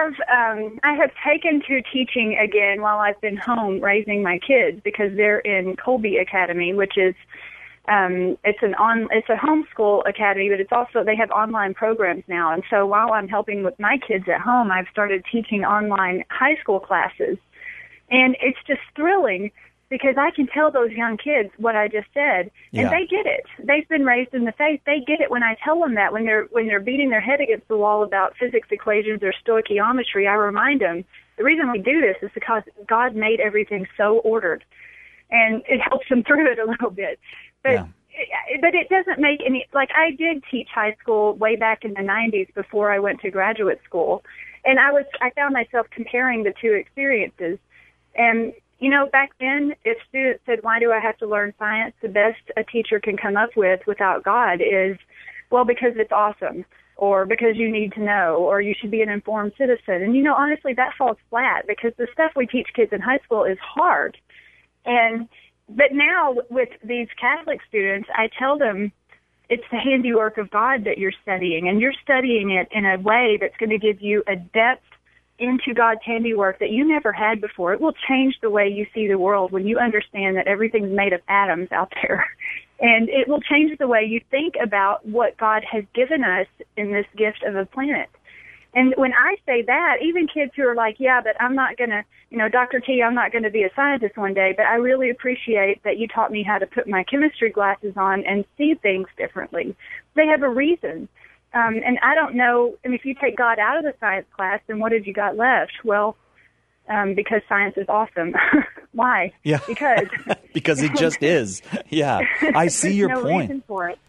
have um, I have taken to teaching again while I've been home raising my kids because they're in Colby Academy, which is um, it's an on it's a homeschool academy, but it's also they have online programs now. And so while I'm helping with my kids at home, I've started teaching online high school classes, and it's just thrilling because I can tell those young kids what I just said, and Yeah. they get it. They've been raised in the faith. They get it when I tell them that. When they're when they're beating their head against the wall about physics equations or stoichiometry, I remind them the reason we do this is because God made everything so ordered, and it helps them through it a little bit. But Yeah. but it doesn't make any like I did teach high school way back in the nineties before I went to graduate school, and I was I found myself comparing the two experiences, and. You know, back then, if students said, why do I have to learn science, the best a teacher can come up with without God is, well, because it's awesome, or because you need to know, or you should be an informed citizen. And, you know, honestly, that falls flat because the stuff we teach kids in high school is hard. And but now with these Catholic students, I tell them it's the handiwork of God that you're studying, and you're studying it in a way that's going to give you a depth into God's handiwork that you never had before. It will change the way you see the world when you understand that everything's made of atoms out there. And it will change the way you think about what God has given us in this gift of a planet. And when I say that, even kids who are like, yeah, but I'm not going to, you know, Doctor T, I'm not going to be a scientist one day, but I really appreciate that you taught me how to put my chemistry glasses on and see things differently. They have a reason. Um, and I don't know, I mean, if you take God out of the science class, then what have you got left? Well, um, because science is awesome. Why? Yeah. Because. Because it just is. Yeah. I see your no point. reason for it.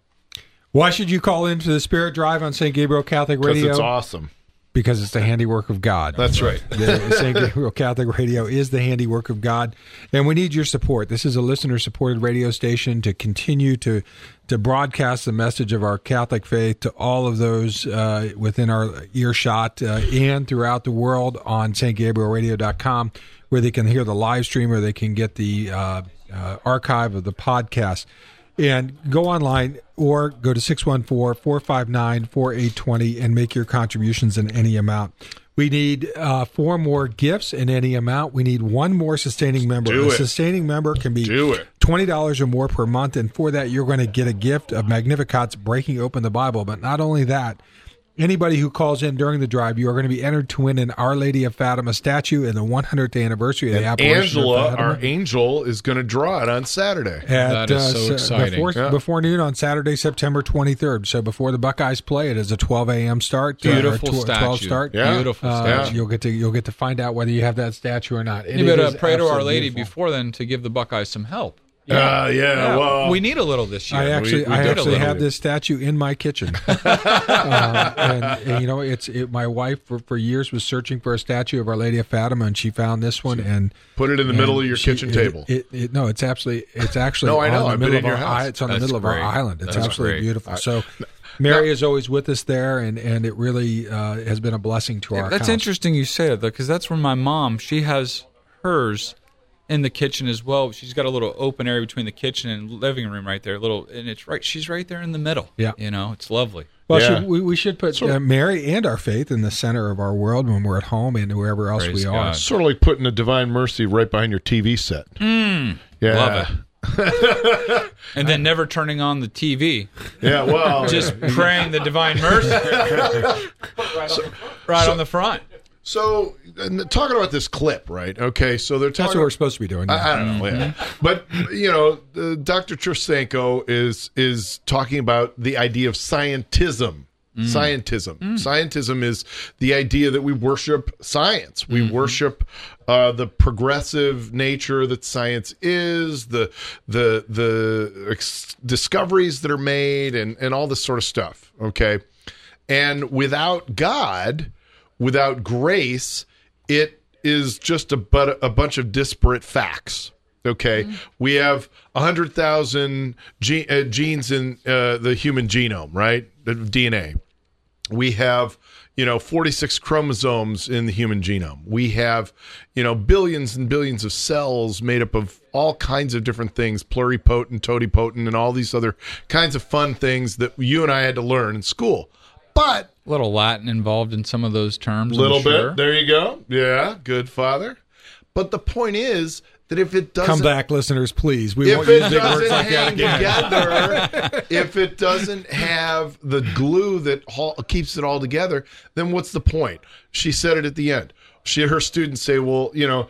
Why should you call into the Spirit Drive on Saint Gabriel Catholic Because Radio? it's awesome. Because it's the handiwork of God. That's right. The Saint Gabriel Catholic Radio is the handiwork of God, and we need your support. This is a listener-supported radio station to continue to to broadcast the message of our Catholic faith to all of those uh, within our earshot uh, and throughout the world on Saint Gabriel Radio dot com, where they can hear the live stream or they can get the uh, uh, archive of the podcast. And go online or go to six one four, four five nine, four eight two zero and make your contributions in any amount. We need uh, four more gifts in any amount. We need one more sustaining member. Do a it. sustaining member can be Do it. twenty dollars or more per month. And for that, you're going to get a gift of Magnificat's Breaking Open the Bible. But not only that, anybody who calls in during the drive, you are going to be entered to win an Our Lady of Fatima statue in the one hundredth anniversary of the And apparition Angela, of Fatima. our angel, is going to draw it on Saturday. At, That is so uh, exciting. Before, Yeah. before noon on Saturday, September twenty-third. So before the Buckeyes play, it is a twelve a.m. start. uh, or Beautiful tw- twelve statue. start. Yeah. Beautiful Uh, statue. You'll get to you'll get to find out whether you have that statue or not. It You better is pray to Our absolutely Lady beautiful. before then to give the Buckeyes some help. Yeah, yeah, well. we need a little this year. I actually, we, we I did a actually little. have this statue in my kitchen, uh, and, and you know, it's it, my wife for, for years was searching for a statue of Our Lady of Fatima, and she found this one and Put it in the and middle of your she- kitchen it- table. It, it, no, it's absolutely, it's actually No, I know. on the I've been middle in of your our, house. it's on the That's middle of great. our island. It's That's absolutely great. beautiful. So. Mary is always with us there, and, and it really uh, has been a blessing to our That's house. interesting you say that, because that's where my mom, she has hers in the kitchen as well. She's got a little open area between the kitchen and living room right there, little, and it's right. She's right there in the middle. Yeah. you know, it's lovely. Well, Yeah. should, we, we should put uh, Mary and our faith in the center of our world when we're at home and wherever else Praise we are. God. Sort of like putting a Divine Mercy right behind your T V set. Mm, Yeah. Love it. And then never turning on the T V. Yeah, well. Just praying the Divine Mercy right, on, right on the front. So, and talking about this clip, right? Okay, so they're talking. That's what we're supposed to be doing. I, yeah. I don't know, yeah. But you know, uh, Doctor Trastanko is is talking about the idea of scientism. Scientism. Scientism is the idea that we worship science. We worship uh, the progressive nature that science is, the the the ex- discoveries that are made, and and all this sort of stuff. Okay, and without God, without grace, it is just a but a bunch of disparate facts. Okay, mm-hmm. We have one hundred thousand ge- uh, genes in uh, the human genome, right? The D N A. We have, you know, forty-six chromosomes in the human genome. We have, you know, billions and billions of cells made up of all kinds of different things, pluripotent, totipotent, and all these other kinds of fun things that you and I had to learn in school. But A little Latin involved in some of those terms. A little I'm sure. bit. There you go. Yeah, good father. But the point is that if it doesn't Come back, listeners, please. We if won't it use big words doesn't like that hang again. together, if it doesn't have the glue that hol- keeps it all together, then what's the point? She said it at the end. She, her students say, well, you know,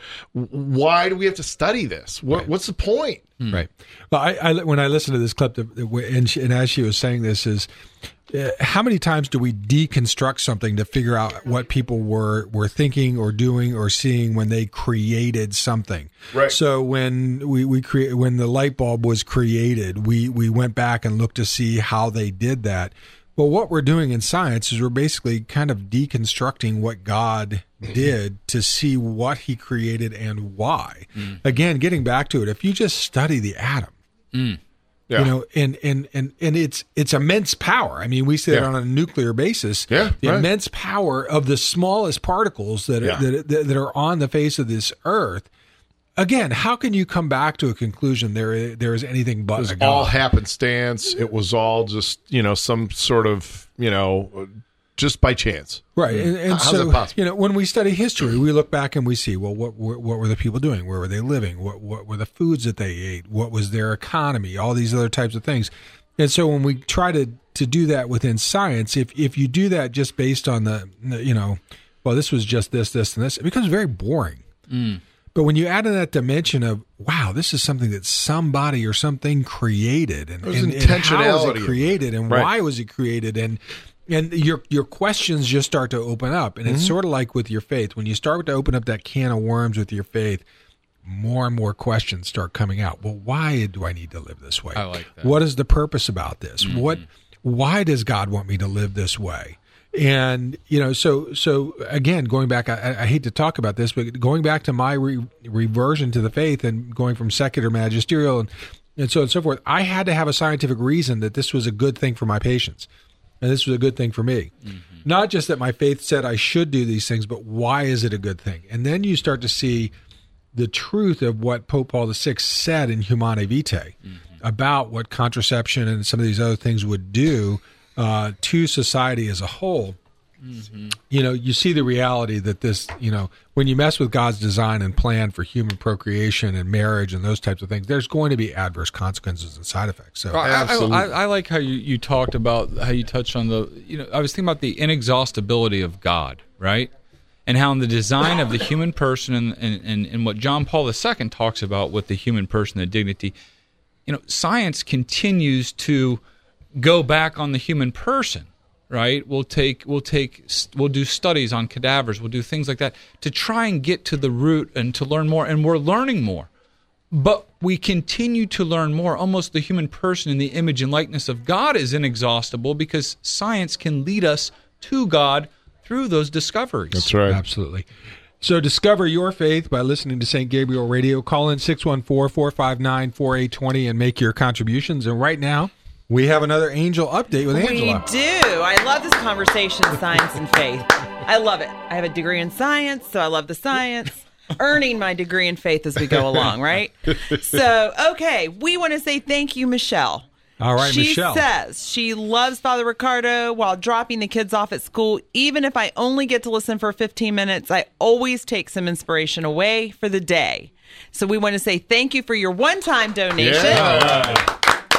why do we have to study this? What, right. What's the point? Right. Well, I, I when I listened to this clip, and, she, and as she was saying this, is uh, how many times do we deconstruct something to figure out what people were were thinking or doing or seeing when they created something? Right. So when we we create when the light bulb was created, we we went back and looked to see how they did that. Well, what we're doing in science is we're basically kind of deconstructing what God did to see what he created and why. Mm. Again, getting back to it, if you just study the atom, mm. yeah. you know, and, and, and, and it's it's immense power. I mean, we say yeah. it on a nuclear basis. Yeah, the right. immense power of the smallest particles that are, yeah. that, that, that are on the face of this earth. Again, how can you come back to a conclusion there there is anything but It was a God? all happenstance. It was all just, you know, some sort of, you know, just by chance. Right. And, and How's so, that possible? you know, when we study history, we look back and we see, well, what, what what were the people doing? Where were they living? What what were the foods that they ate? What was their economy? All these other types of things. And so when we try to, to do that within science, if if you do that just based on the, you know, well, this was just this, this, and this, it becomes very boring. Mm. But when you add in that dimension of, wow, this is something that somebody or something created, and, There's and, and how was intentionality. it created, and Right. why was it created, and and your your questions just start to open up. And it's Mm-hmm. sort of like with your faith. When you start to open up that can of worms with your faith, more and more questions start coming out. Well, why do I need to live this way? I like that. What is the purpose about this? Mm-hmm. What? Why does God want me to live this way? And, you know, so, so again, going back, I, I hate to talk about this, but going back to my re- reversion to the faith and going from secular magisterial and, and so on and so forth, I had to have a scientific reason that this was a good thing for my patients. And this was a good thing for me. Mm-hmm. Not just that my faith said I should do these things, but why is it a good thing? And then you start to see the truth of what Pope Paul the Sixth said in Humanae Vitae mm-hmm. about what contraception and some of these other things would do Uh, to society as a whole. Mm-hmm. You know, you see the reality that this, you know, when you mess with God's design and plan for human procreation and marriage and those types of things, there's going to be adverse consequences and side effects. So, I, I, I, I like how you, you talked about how you touched on the, you know, I was thinking about the inexhaustibility of God, right? And how in the design of the human person and, and, and, and what John Paul the Second talks about with the human person, the dignity, you know, science continues to go back on the human person, right? We'll take, we'll take, we'll do studies on cadavers. We'll do things like that to try and get to the root and to learn more. And we're learning more, but we continue to learn more. Almost the human person in the image and likeness of God is inexhaustible because science can lead us to God through those discoveries. That's right. Absolutely. So discover your faith by listening to Saint Gabriel Radio. Call in six one four, four five nine, four eight two zero and make your contributions. And right now, we have another angel update with Angela. We do. I love this conversation, science and faith. I love it. I have a degree in science, so I love the science. Earning my degree in faith as we go along, right? So, okay, we want to say thank you, Michelle. All right, she Michelle. She says she loves Father Ricardo while dropping the kids off at school. Even if I only get to listen for fifteen minutes, I always take some inspiration away for the day. So we want to say thank you for your one-time donation. Yeah.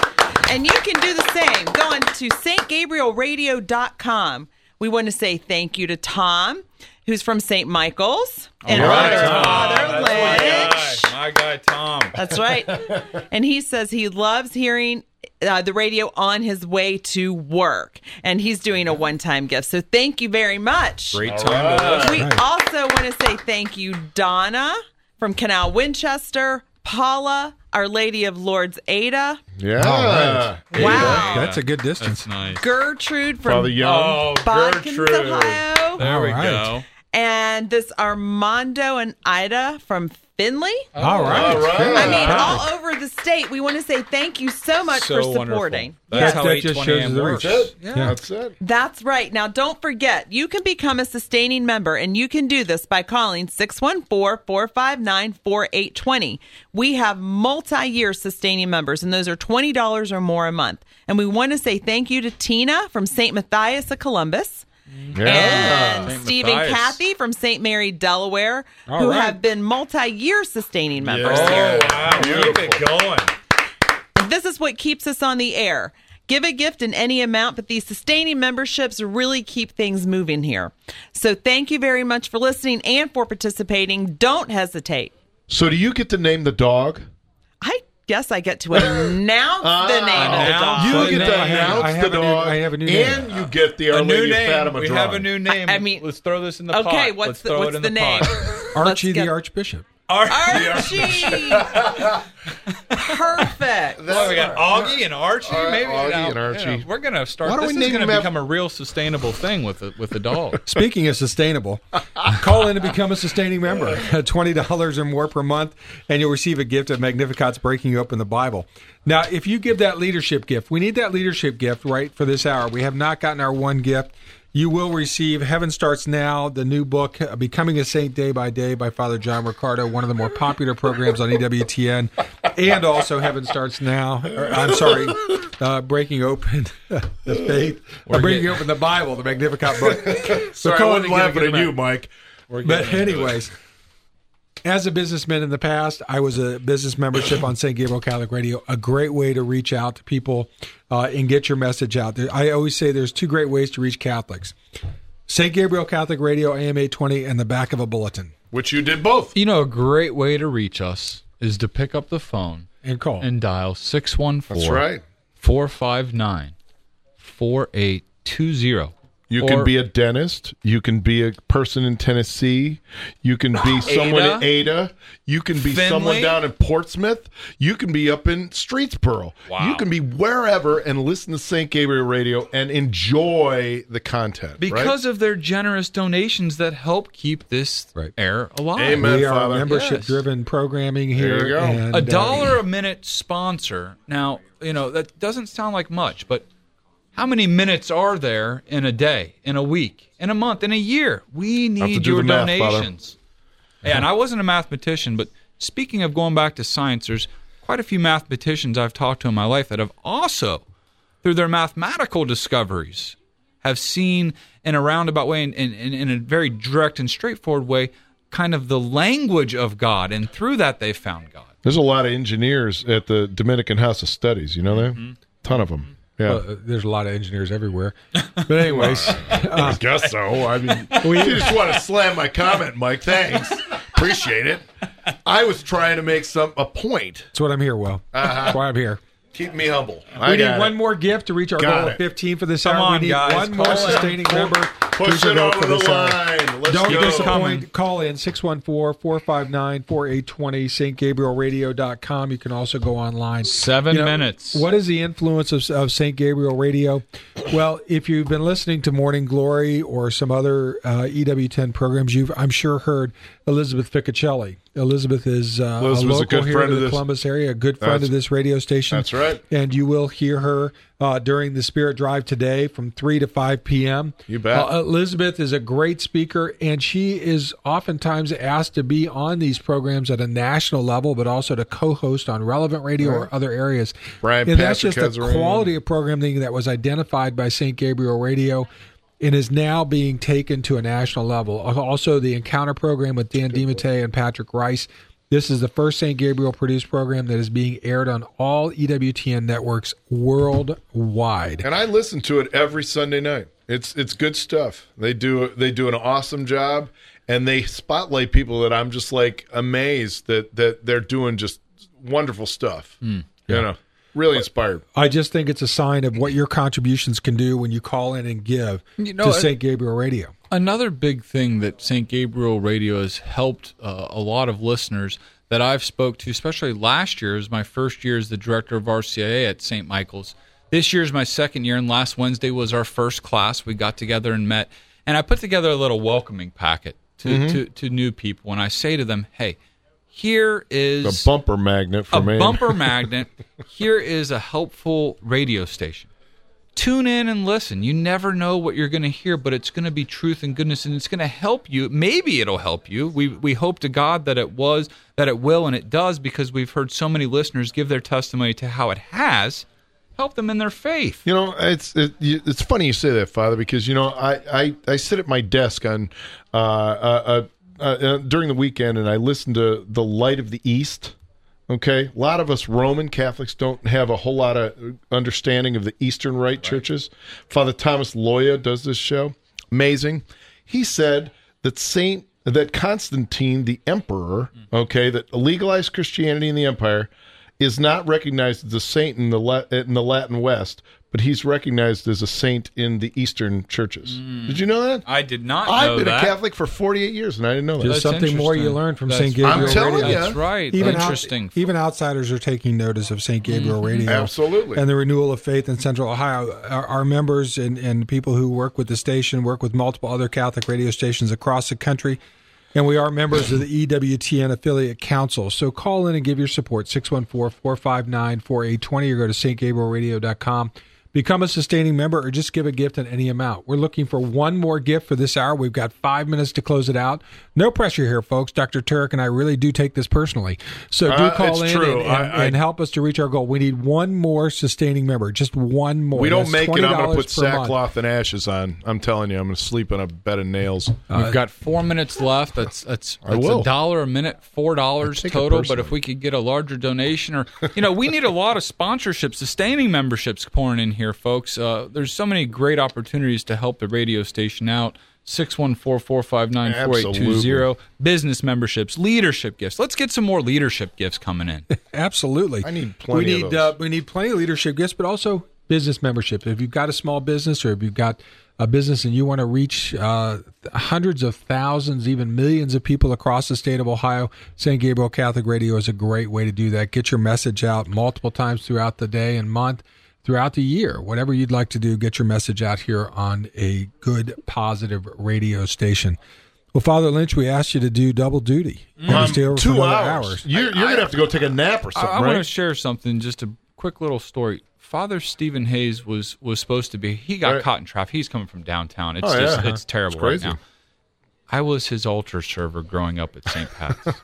And you can do the same. Go on to st gabriel radio dot com. We want to say thank you to Tom, who's from Saint Michael's. And All right, Father, Tom. Father That's Lynch. my guy. My guy, Tom. That's right. And he says he loves hearing uh, the radio on his way to work. And he's doing a one-time gift. So thank you very much. Great time to listen. We also want to say thank you, Donna from Canal Winchester, Paula, Our Lady of Lourdes, Ada. Yeah. All right. Wow. That's a good distance. That's nice. Gertrude from Father Young. Oh, Bodkins, Gertrude. Ohio. There we All right. go. And this Armando and Ida from Finley. All right. All right. I mean, Perfect. all over the state. We want to say thank you so much So for wonderful. supporting. That's Yes. how That eight just twenty shows A M the works. reach. Yeah. That's it. That's right. Now, don't forget, you can become a sustaining member, and you can do this by calling six one four, four five nine, four eight two zero. We have multi-year sustaining members, and those are twenty dollars or more a month. And we want to say thank you to Tina from Saint Matthias of Columbus, Yeah. And Saint Steve and Matthias. Kathy from Saint Mary, Delaware, All who right. have been multi-year sustaining members Yeah. here. Oh, wow. Keep it going. This is what keeps us on the air. Give a gift in any amount, but these sustaining memberships really keep things moving here. So thank you very much for listening and for participating. Don't hesitate. So do you get to name the dog? I guess I get to announce the name of the dog. You So get now to I have- announce I have the a new- dog, I have a new name. and you get the Our A new Lady of name. Fatima We drawing. have a new name. I mean- let's throw this in the pot. Okay, what's Let's the, throw what's it in the, the, name? pot. Archie get- the Archbishop. Archie. Perfect. Well, we got Augie and Archie. Uh, maybe Augie you know, and Archie. you know, we're gonna start. Why don't This we is name gonna him become a real sustainable thing with the with the dog. Speaking of sustainable, call in to become a sustaining member. twenty dollars or more per month, and you'll receive a gift of Magnificat's Breaking Open the Bible. Now, if you give that leadership gift, we need that leadership gift, right, for this hour. We have not gotten our one gift. You will receive Heaven Starts Now, the new book, uh, Becoming a Saint Day by Day by Father John Ricardo, one of the more popular programs on E W T N, and also Heaven Starts Now. Or, I'm sorry, uh, Breaking Open the Faith, uh, Breaking getting- Open the Bible, the Magnificat book. So Sorry, call I in wasn't and get a laughing good at you, amount. Mike. But anyways, as a businessman in the past, I was a business membership on Saint Gabriel Catholic Radio, a great way to reach out to people uh, and get your message out there. I always say there's two great ways to reach Catholics. Saint Gabriel Catholic Radio, A M eight twenty, and the back of a bulletin. Which you did both. You know, a great way to reach us is to pick up the phone And call. and dial six one That's four, right. four five nine, four eight two zero. You can be a dentist. You can be a person in Tennessee. You can be someone in Ada. You can be Finley. someone down in Portsmouth. You can be up in Streetsboro. Wow. You can be wherever and listen to Saint Gabriel Radio and enjoy the content. Because of their generous donations that help keep this Right. air alive. Amen. we are Father. membership-driven programming There here. you go. And, A uh, dollar a minute sponsor. Now, you know, that doesn't sound like much, but how many minutes are there in a day, in a week, in a month, in a year? We Have to need do your the math, Father. donations. Yeah, and I wasn't a mathematician, but speaking of going back to science, there's quite a few mathematicians I've talked to in my life that have also, through their mathematical discoveries, have seen in a roundabout way, in, in, in a very direct and straightforward way, kind of the language of God, and through that they found God. There's a lot of engineers at the Dominican House of Studies. You know that? Mm-hmm. Ton of them. Yeah. uh, there's a lot of engineers everywhere. But anyways, I guess so. I mean, we just want to slam my comment, Mike. Thanks. Appreciate it. I was trying to make some a point. that's what I'm here, Will. That's why I'm here. Keep me humble. We I need got one it. more gift to reach our Got goal it. of fifteen for this Come hour. on, we need guys. one more Call in. sustaining member. to Push reach our it goal over for the this hour. line. Let's Don't go. disappoint. Call in six one four, four five nine, four eight two zero, st gabriel radio dot com. You can also go online. Seven You know, minutes. What is the influence of, of Saint Gabriel Radio? Well, if you've been listening to Morning Glory or some other uh, E W ten programs, you've, I'm sure, heard Elizabeth Ficacelli. Elizabeth is uh, Elizabeth's a a local good here friend in of the this. Columbus area, a good friend That's- of this radio station. That's right. And you will hear her uh, during the Spirit Drive today from three to five p.m. You bet. Uh, Elizabeth is a great speaker, and she is oftentimes asked to be on these programs at a national level, but also to co-host on relevant radio or other areas. Brian and that's Patrick just has the her in. quality of programming that was identified by Saint Gabriel Radio and is now being taken to a national level. Also, the Encounter program with Dan DiMattei and Patrick Rice. This is the first Saint Gabriel produced program that is being aired on all E W T N networks worldwide. And I listen to it every Sunday night. It's it's good stuff. They do they do an awesome job, and they spotlight people that I'm just like amazed that that they're doing just wonderful stuff. You know, really inspired. I just think it's a sign of what your contributions can do when you call in and give You know, to it- Saint Gabriel Radio. Another big thing that Saint Gabriel Radio has helped uh, a lot of listeners that I've spoke to, especially last year, is my first year as the director of R C I A at Saint Michael's. This year is my second year, and last Wednesday was our first class. We got together and met, and I put together a little welcoming packet to, Mhm. to, to new people, and I say to them, hey, here is A bumper magnet for a me. bumper magnet. Here is a helpful radio station. Tune in and listen. You never know what you're going to hear, but it's going to be truth and goodness, and it's going to help you. Maybe it'll help you. We we hope to God that it was, that it will, and it does, because we've heard so many listeners give their testimony to how it has Help them in their faith. You know, it's it, it's funny you say that, Father, because you know I, I, I sit at my desk on uh, uh, uh, uh, during the weekend and I listen to the Light of the East. Okay, a lot of us Roman Catholics don't have a whole lot of understanding of the Eastern Rite right. churches. Father Thomas Loya does this show. Amazing. He said that Saint that Constantine, the emperor, okay, that legalized Christianity in the empire, is not recognized as a saint in the La- in the Latin West, but he's recognized as a saint in the Eastern churches. Mm. Did you know that? I did not know I've been that. a Catholic for forty-eight years, and I didn't know that. There's That's something more you learn from Saint Gabriel I'm telling Radio. you. That's right. Even Interesting. Out, even outsiders are taking notice of Saint Gabriel Mm-hmm. Radio. Absolutely. And the Renewal of Faith in Central Ohio. Our, our members and, and people who work with the station work with multiple other Catholic radio stations across the country. And we are members of the E W T N Affiliate Council. So call in and give your support, six one four, four five nine, four eight two zero, or go to st gabriel radio dot com. Become a sustaining member or just give a gift in any amount. We're looking for one more gift for this hour. We've got five minutes to close it out. No pressure here, folks. Doctor Turek and I really do take this personally. So do Uh, call it's in true. and, and, I- I- and help us to reach our goal. We need one more sustaining member, just one more. We don't That's make it. I'm going to put twenty dollars per month. sackcloth and ashes on. I'm telling you, I'm going to sleep on a bed of nails. We've got four minutes left. That's that's, I that's will. a dollar a minute, four dollars take it total. But personally. if we could get a larger donation, or you know, we need a lot of sponsorships, sustaining memberships pouring in here, folks. Uh, there's so many great opportunities to help the radio station out. six one four, four five nine, four eight two zero. Business memberships, leadership gifts. Let's get some more leadership gifts coming in. Absolutely. I need plenty we of need, those. Uh, we need plenty of leadership gifts, but also business membership. If you've got a small business or if you've got a business and you want to reach uh, hundreds of thousands, even millions of people across the state of Ohio, Saint Gabriel Catholic Radio is a great way to do that. Get your message out multiple times throughout the day and month, throughout the year. Whatever you'd like to do, get your message out here on a good, positive radio station. Well, Father Lynch, we asked you to do double duty. You Um, stay over for two another hours. hour. You're, you're going to have to go take a nap or something, I, I right? want to share something, just a quick little story. Father Stephen Hayes was was supposed to be. He got Right. caught in traffic. He's coming from downtown. It's Oh, just yeah. it's terrible It's right crazy. now. I was his altar server growing up at Saint Pat's,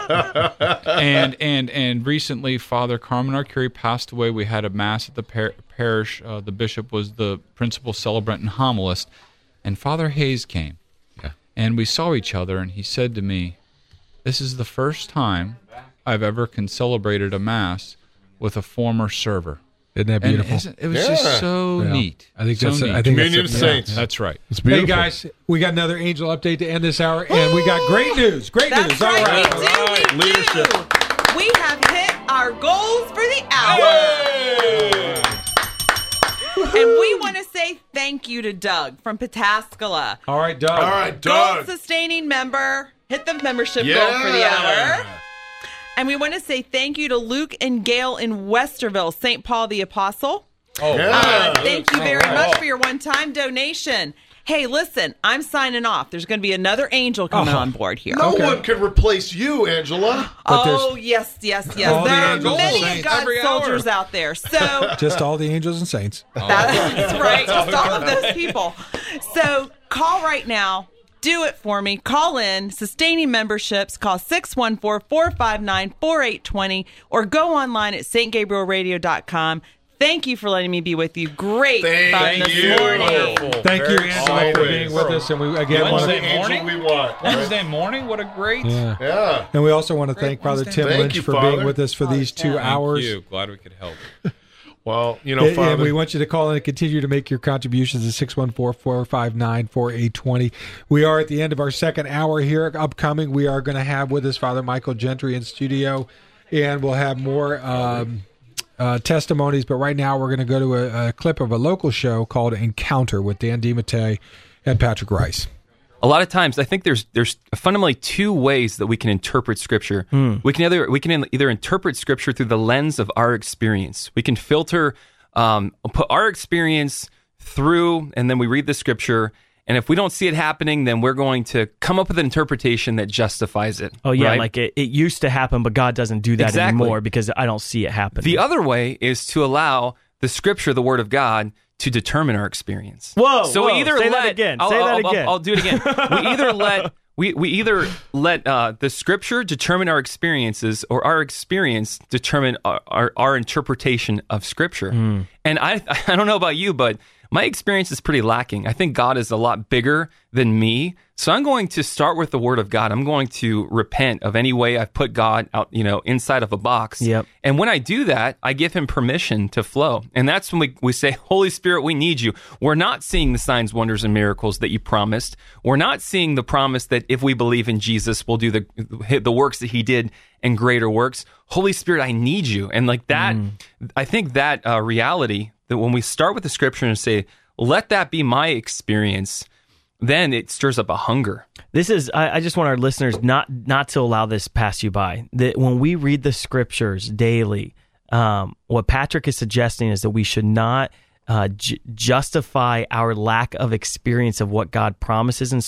and and and recently Father Carmen Arcuri passed away. We had a mass at the par- parish. Uh, the bishop was the principal celebrant and homilist, and Father Hayes came, Yeah. and we saw each other. And he said to me, "This is the first time I've ever concelebrated a mass with a former server." Isn't that And beautiful? isn't- it was Yeah. just so Yeah. neat. I think so that's. neat. I think Communion that's of a- yeah. Saints. That's right. It's Hey beautiful. guys, we got another angel update to end this hour, and we got great news. Great That's news. right, All right. we do, right, we leadership. do. We have hit our goals for the hour. And we want to say thank you to Doug from Pataskala. All right, Doug. All right, Gold Doug. sustaining member. Hit the membership Yeah. goal for the hour. And we want to say thank you to Luke and Gail in Westerville, Saint Paul the Apostle. Oh, Yeah. Uh, thank you very All right. much for your one-time donation. Hey, listen, I'm signing off. There's going to be another angel coming Oh. on board here. No Okay. one can replace you, Angela. But there's- Oh, yes, yes, yes. All the There are angels many and of saints. God's Every hour. soldiers out there. So Just all the angels and saints. that's right. Just all of those people. So call right now. Do it for me. Call in. Sustaining memberships. Call six one four, four five nine, four eight two zero or go online at st gabriel radio dot com. Thank you for letting me be with you. Great Thank fun this you. morning. Wonderful. Thank you, Very Angela, for always. being with us, and we again want Wednesday to. Angel morning? we want. right? Wednesday morning. What a great. Yeah. Yeah. And we also want to thank Father Wednesday. Tim Thank Lynch you, for Father. being with us for these two Thank hours. you. Glad we could help. Well, you know, And- Father. and we want you to call in and continue to make your contributions at six one four, four five nine, four eight two zero. We are at the end of our second hour here. Upcoming, we are going to have with us Father Michael Gentry in studio, and we'll have more um, uh, testimonies. But right now, we're going to go to a, a clip of a local show called Encounter with Dan DiMattei and Patrick Rice. A lot of times, I think there's there's fundamentally two ways that we can interpret Scripture. We can either we can either interpret Scripture through the lens of our experience. We can filter, um, put our experience through, and then we read the Scripture. And if we don't see it happening, then we're going to come up with an interpretation that justifies it. Oh, yeah, right? like it, it used to happen, but God doesn't do that Exactly. anymore because I don't see it happen. The other way is to allow the Scripture, the Word of God, to determine our experience. Whoa, So whoa, we either say let that again. I'll, Say that I'll- I'll- again. I'll do it again. we either let we, we either let uh, the Scripture determine our experiences, or our experience determine our, our, our interpretation of Scripture. Mm. And I I don't know about you, but my experience is pretty lacking. I think God is a lot bigger than me. So I'm going to start with the Word of God. I'm going to repent of any way I've put God out, you know, inside of a box. Yep. And when I do that, I give him permission to flow. And that's when we, we say, Holy Spirit, we need you. We're not seeing the signs, wonders, and miracles that you promised. We're not seeing the promise that if we believe in Jesus, we'll do the the works that he did and greater works. Holy Spirit, I need you. And like that, mm. I think that uh, reality, that when we start with the Scripture and say, let that be my experience, then it stirs up a hunger. This is, I, I just want our listeners not not to allow this pass you by. That when we read the Scriptures daily, um, what Patrick is suggesting is that we should not uh, ju- justify our lack of experience of what God promises in